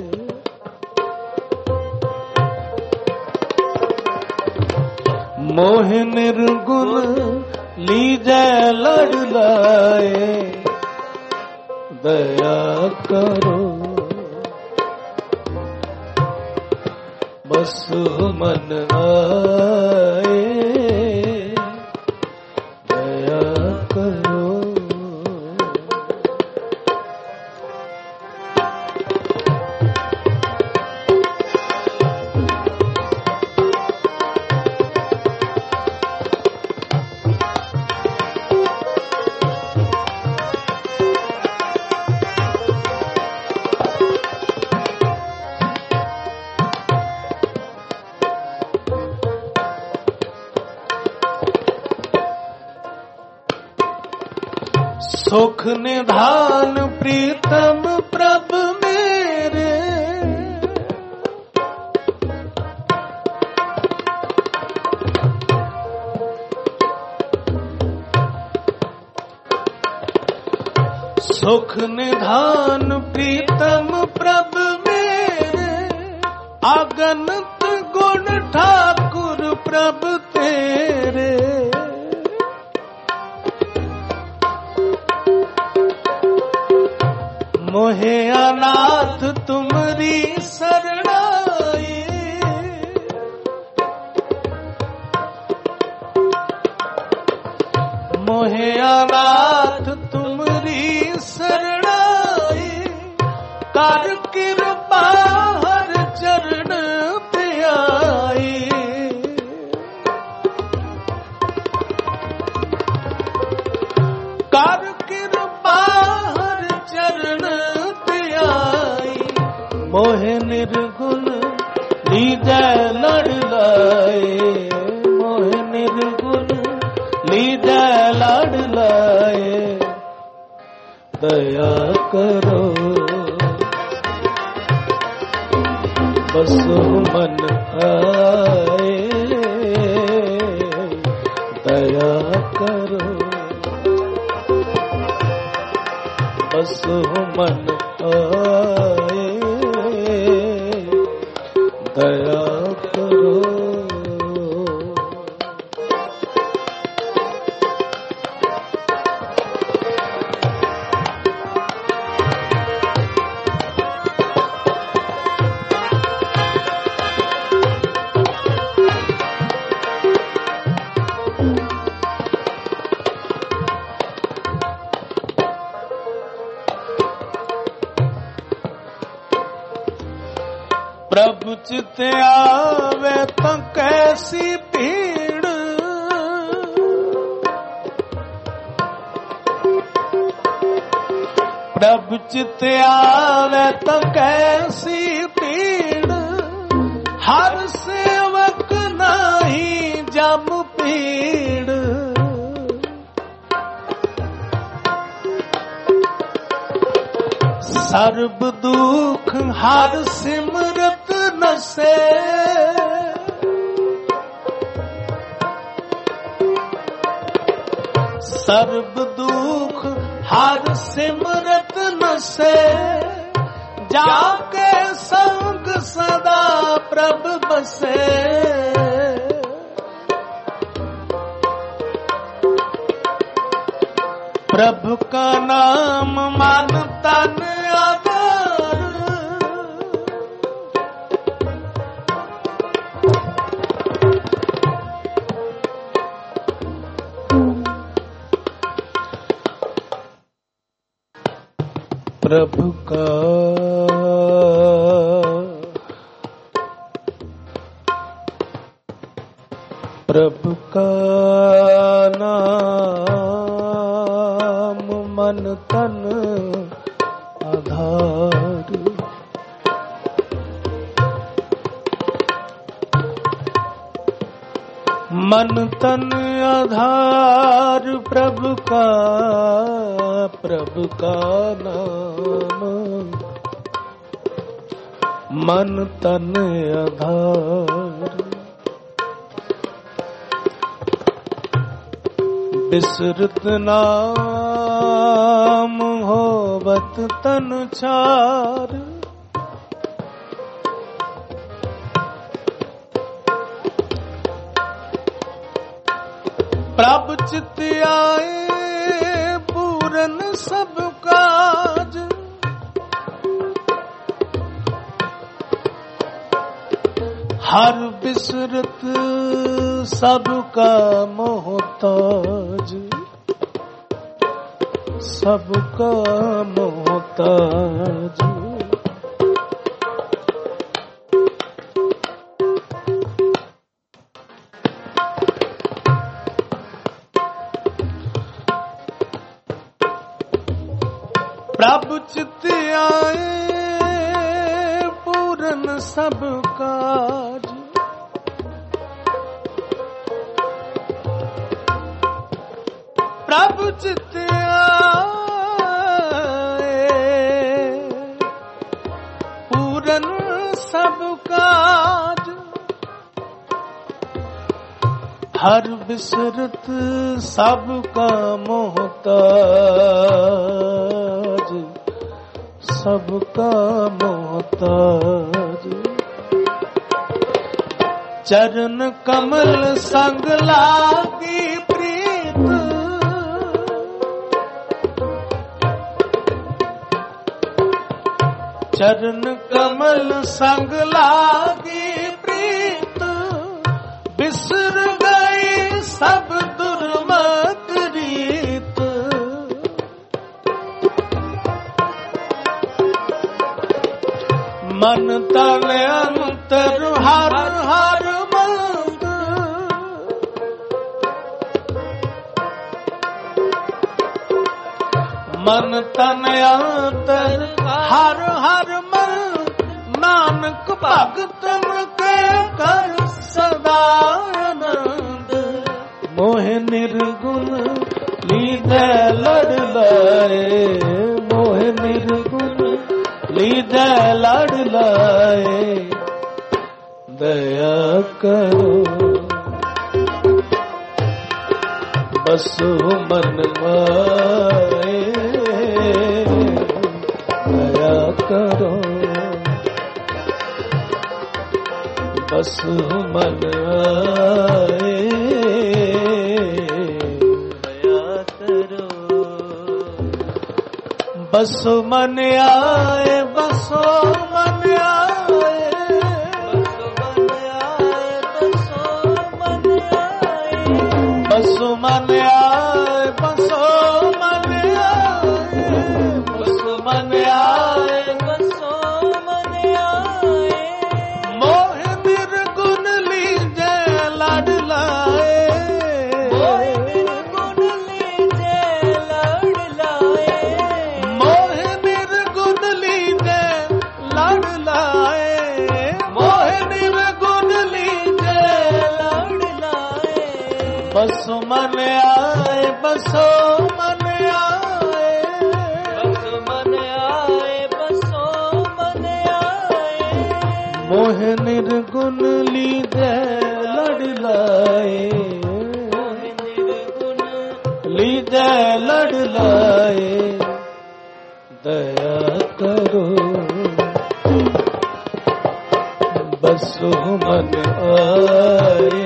Speaker 1: मोह निर्गुण लीजै लाड लाए दया करो, बसो मन आए दया करो। सुख निधान प्रीतम प्रभ मेरे, सुख निधान प्रीतम प्रभ मेरे, अगणित गुण ठाकुर प्रभ तेरे, मोहे अनाथ तुमरी शरणाई, मोहे अनाथ तुमरी शरणाई, कर कृपा हर चरण ध्याई, कर कृपा हर चरण मोह निर्गुण लीजै लड़ लाए, मोह निर्गुण लीजै लड़ लाए दया करो, बसो मन आए दया करो, बसो मन आए दया करो। प्रभु चित आवे तो कैसी भीड़, प्रभु चित आवे तो कैसी भीड़, हर सेवक नहीं जम पीड़, सर्ब दुख हर सिमरत नसे, सर्ब दुख हर सिमरत नसे, जाके संग सदा प्रभ बसे, प्रभु का नाम मन तन आधार, प्रभु का प्रभु का नाम मन तन आधार, मन तन आधार प्रभु का, प्रभु का नाम मन तन आधार। बिसरत नाम होवत तन छार, प्रभ चित आए पूरन सब काज, हर बिसरत सबका मोहताज, सबका मोहताज। प्रभु चित आए पूरन सब काज, प्रभु चित आए पूरन सब काज, हर बिसरत सबका मोहताज, सबका मोहताज। चरण कमल संग लागी प्रीत, चरण कमल संग लागी प्रीत, बिसर गई सब दुर्मत रीत। मन तन अंतर हर हर मंद, मन तन अंतर हर हर मन, नानक भगतन के कर सदा आनंद। मोह निर्गुण लीधे लड़ लाए, मोह निर्गुण लीधे लड़ लाए, दया करो बसु मन माए, दया करो बसु मन आए, दया करो बसु मन आए, बसो मन आए, बसो मन आए, बसो मन आए, बसो मन आए, बसो मन आए। मोह निर्गुण लीजे लड़ लाए, मोह निर्गुण लीजे लड़ लाए, मोह निर्गुण लीजे लड़ लाए, मोह निर्गुण लीजे लड़ लाए। बसो मन आए, बसो मन आए, बसो मन आए, बसो मन आए। मोह निर्गुण लीधे लड़ लाए, मोह निर्गुण लीधे लड़ लाए, दया करो बसो मन आए,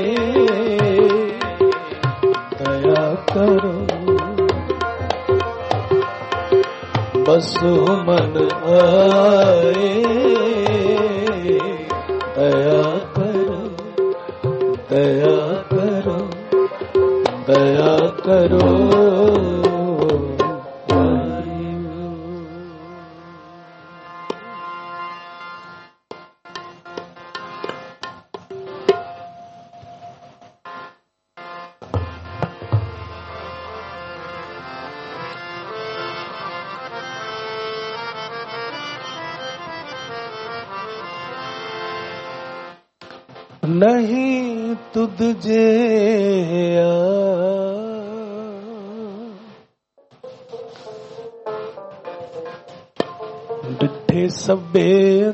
Speaker 1: दया करो बसो मन आए, दया करो, दया करो, दया करो। नहीं तुद जेया डिठे सबे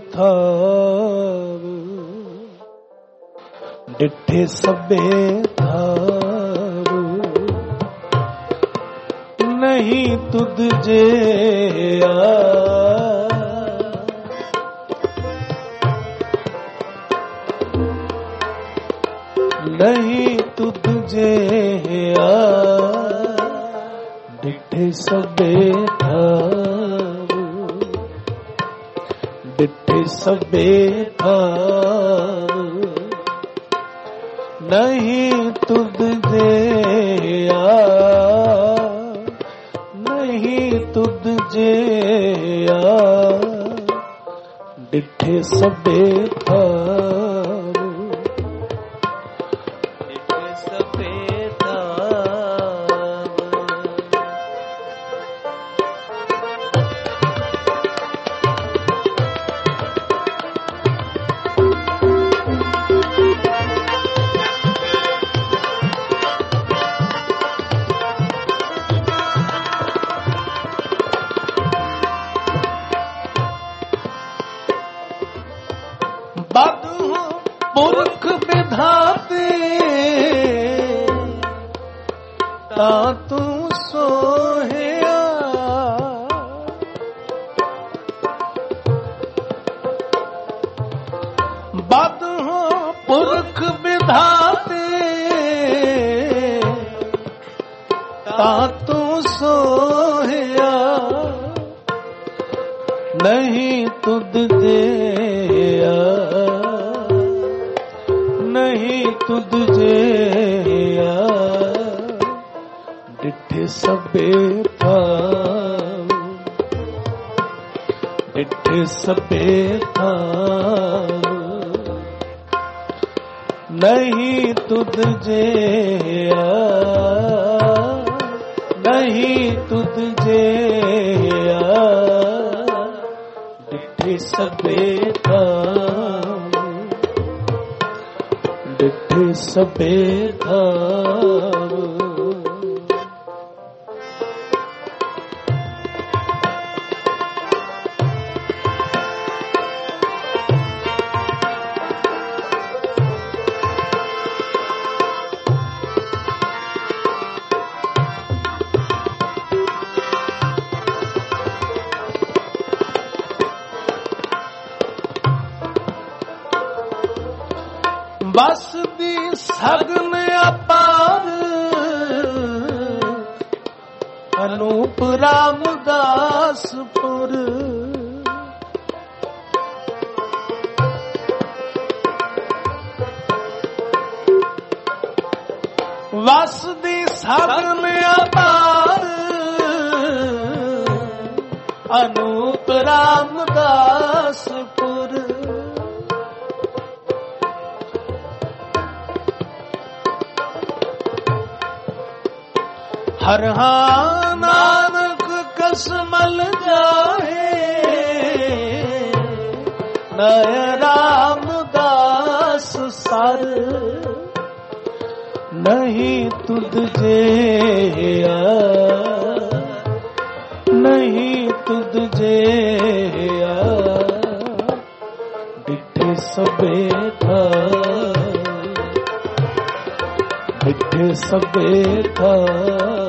Speaker 1: थाव डिठे सबे थाव नहीं तुद जेया नहीं तुद जेया डिठे सबे थाव डिठे सबे थाव नहीं तुद जेया नहीं तुद जेया डिठे सबे थाव डिठे सबे थाव बदहु पुरख विधाते ता तू सोहिया बदहु पुरख विधाते ता तू सोहिया नहीं तुद जेया नहीं तुद जेया डिठे सबे थाव डिठे सबे थाव नहीं तुद जेया नहीं तुद जेया डिठे सबे थाव डिठे सबे थाव बस दी सगन अपार अनूप रामदासपुर वस दी सगन अपार अनूप रामदासपुर हर हाँ नानक कसमल जाए नय रामदास सर नहीं तुद जेया नहीं तुद जेया डिठे सबे थाव डिठे सबे थाव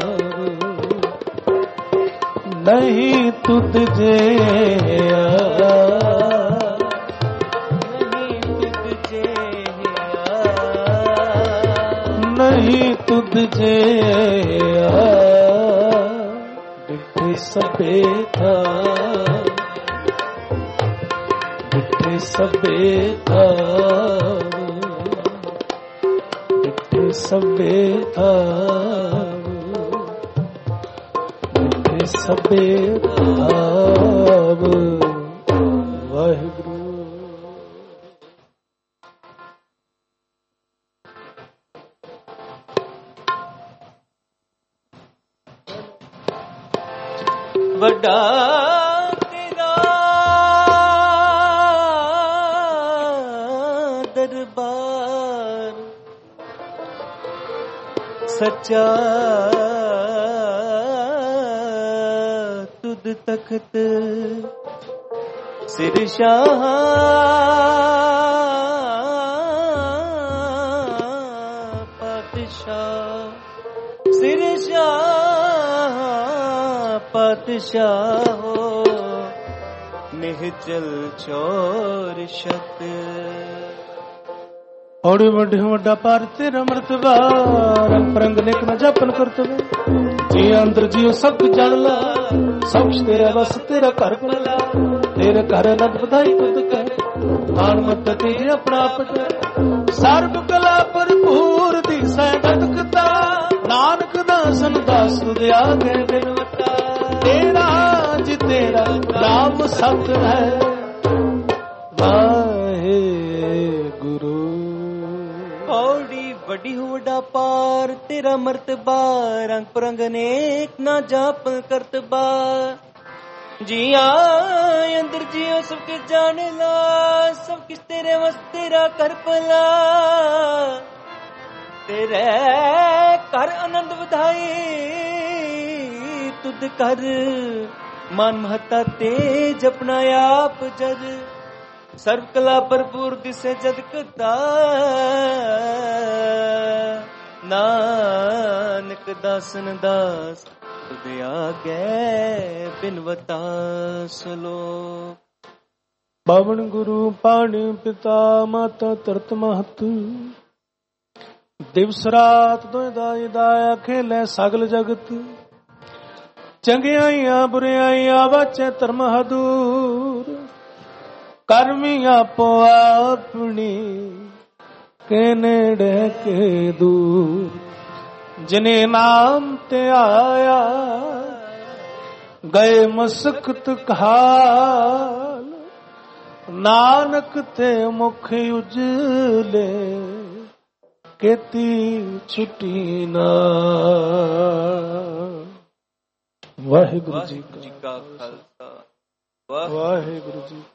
Speaker 1: नहीं तुद जेया नहीं तुद जेया डिठे सबे थाव डिठे सबे थाव डिठे सबे थाव डिठे सबे थाव वाहिगुरू
Speaker 2: ਵੱਡਾ ਤੇਰਾ ਦਰਬਾਰ ਸੱਚਾ ਤੁਧ ਤਖਤ ਸਿਰ ਸ਼ਾਹ ਪਾਤਸ਼ਾਹ ਸਿਰ ਸ਼ਾਹ ਪਾਤਸ਼ਾਹੋ ਨਿਹਚਲ ਚੋਰ ਸ਼ਤ
Speaker 1: ਔੜੇ ਵੱਡੇ ਵੱਡਾ ਪਰ ਤੇਰਾ ਮਰਤਬਾ ਰੰਗ ਪ੍ਰੰਗ ਨਿਕ ਨ ਜਪਨ ਕਰਤਵੇ ਜੀ ਅੰਦਰ ਜੀਉ ਸਭ ਕੁ ਜਾਣ ਲਾ ਸਭ ਕੁਛ ਤੇਰਾ ਬਸ ਤੇਰਾ ਘਰ ਕੋਲਾ ਤੇਰੇ ਘਰ ਨਦ ਵਧਾਈ ਤੁਧ ਕਹਿ ਆਣ ਮਤ ਤੇਰੇ ਆਪਣਾ ਆਪ ਸਰਬ ਕਲਾ ਭਰਪੂਰ ਦੀ ਸੈਗਤਕਤਾ ਨਾਨਕ ਦਾਸਨ ਦਾਸ ਤੁਧ ਆਗੇ ਬਿਨਵਤਾ ਤੇਰਾ ਜੀ ਤੇਰਾ ਨਾਮ ਸਤ ਹੈ ਵਾਹਿ ਗੁਰੂ
Speaker 2: ਔੜੀ ਵੱਡੀ ਵੱਡਾ ਪਾਰ ਤੇਰਾ ਮਰਤਬਾ ਰੰਗ ਪ੍ਰੰਗ ਨੇਕ ਨਾ ਜਾਪ ਕਰਤਬਾ ਜੀਆ ਅੰਦਰ ਜੀਓ ਸਭ ਕੇ ਜਾਣ ਲਾ ਸਭ ਕਿਸ ਤੇਰੇ ਵਸ ਤੇਰਾ ਕਰ ਭਲਾ ਤੇਰੇ ਕਰ ਆਨੰਦ ਵਧਾਈ ਤੁਧ ਕਰ ਮਨ ਮਹਤਾ ਤੇ ਜਪਨਾ ਆਪ ਜਦ ਸਰਬ ਕਲਾ ਭਰਪੂਰ ਦਿਸੇ ਜਦ ਕਤਾ ਨਾਨਕ ਦਾਸਨ ਦਾਸ ਤੁਧ ਆਗੇ ਬਿਨਵਤਾ ਸਲੋ
Speaker 1: ਬਾਵਨ ਗੁਰੂ ਪਾਣੀ ਪਿਤਾ ਮਾਤਾ ਤਰਤ ਮਹਤ ਦਿਵਸ ਰਾਤ ਦੋਇ ਦਾਈ ਦਾਇਆ ਖੇਲੇ ਸਗਲ ਜਗਤ ਚੰਗਿਆਈਆਂ ਬੁਰਿਆਈਆਂ ਵਾਚੇ ਧਰਮ ਹਦੂਰ ਕਰਮੀ ਆਪੋ ਆਪਣੀ ਕੇ ਨੇੜੇ ਕੇ ਦੂਰ ਜਿਨੇ ਨਾਮ ਤੇ ਆਇਆ ਗਏ ਮਸਕਤ ਕਹਾਲ ਨਾਨਕ ਤੇ ਮੁਖ ਉਜਲੇ ਕੀਤੀ ਛੁੱਟੀ ਨਾ ਵਾਹਿਗੁਰੂ ਜੀ ਕਾ
Speaker 2: ਖਾਲਸਾ
Speaker 1: ਵਾਹਿਗੁਰੂ ਜੀ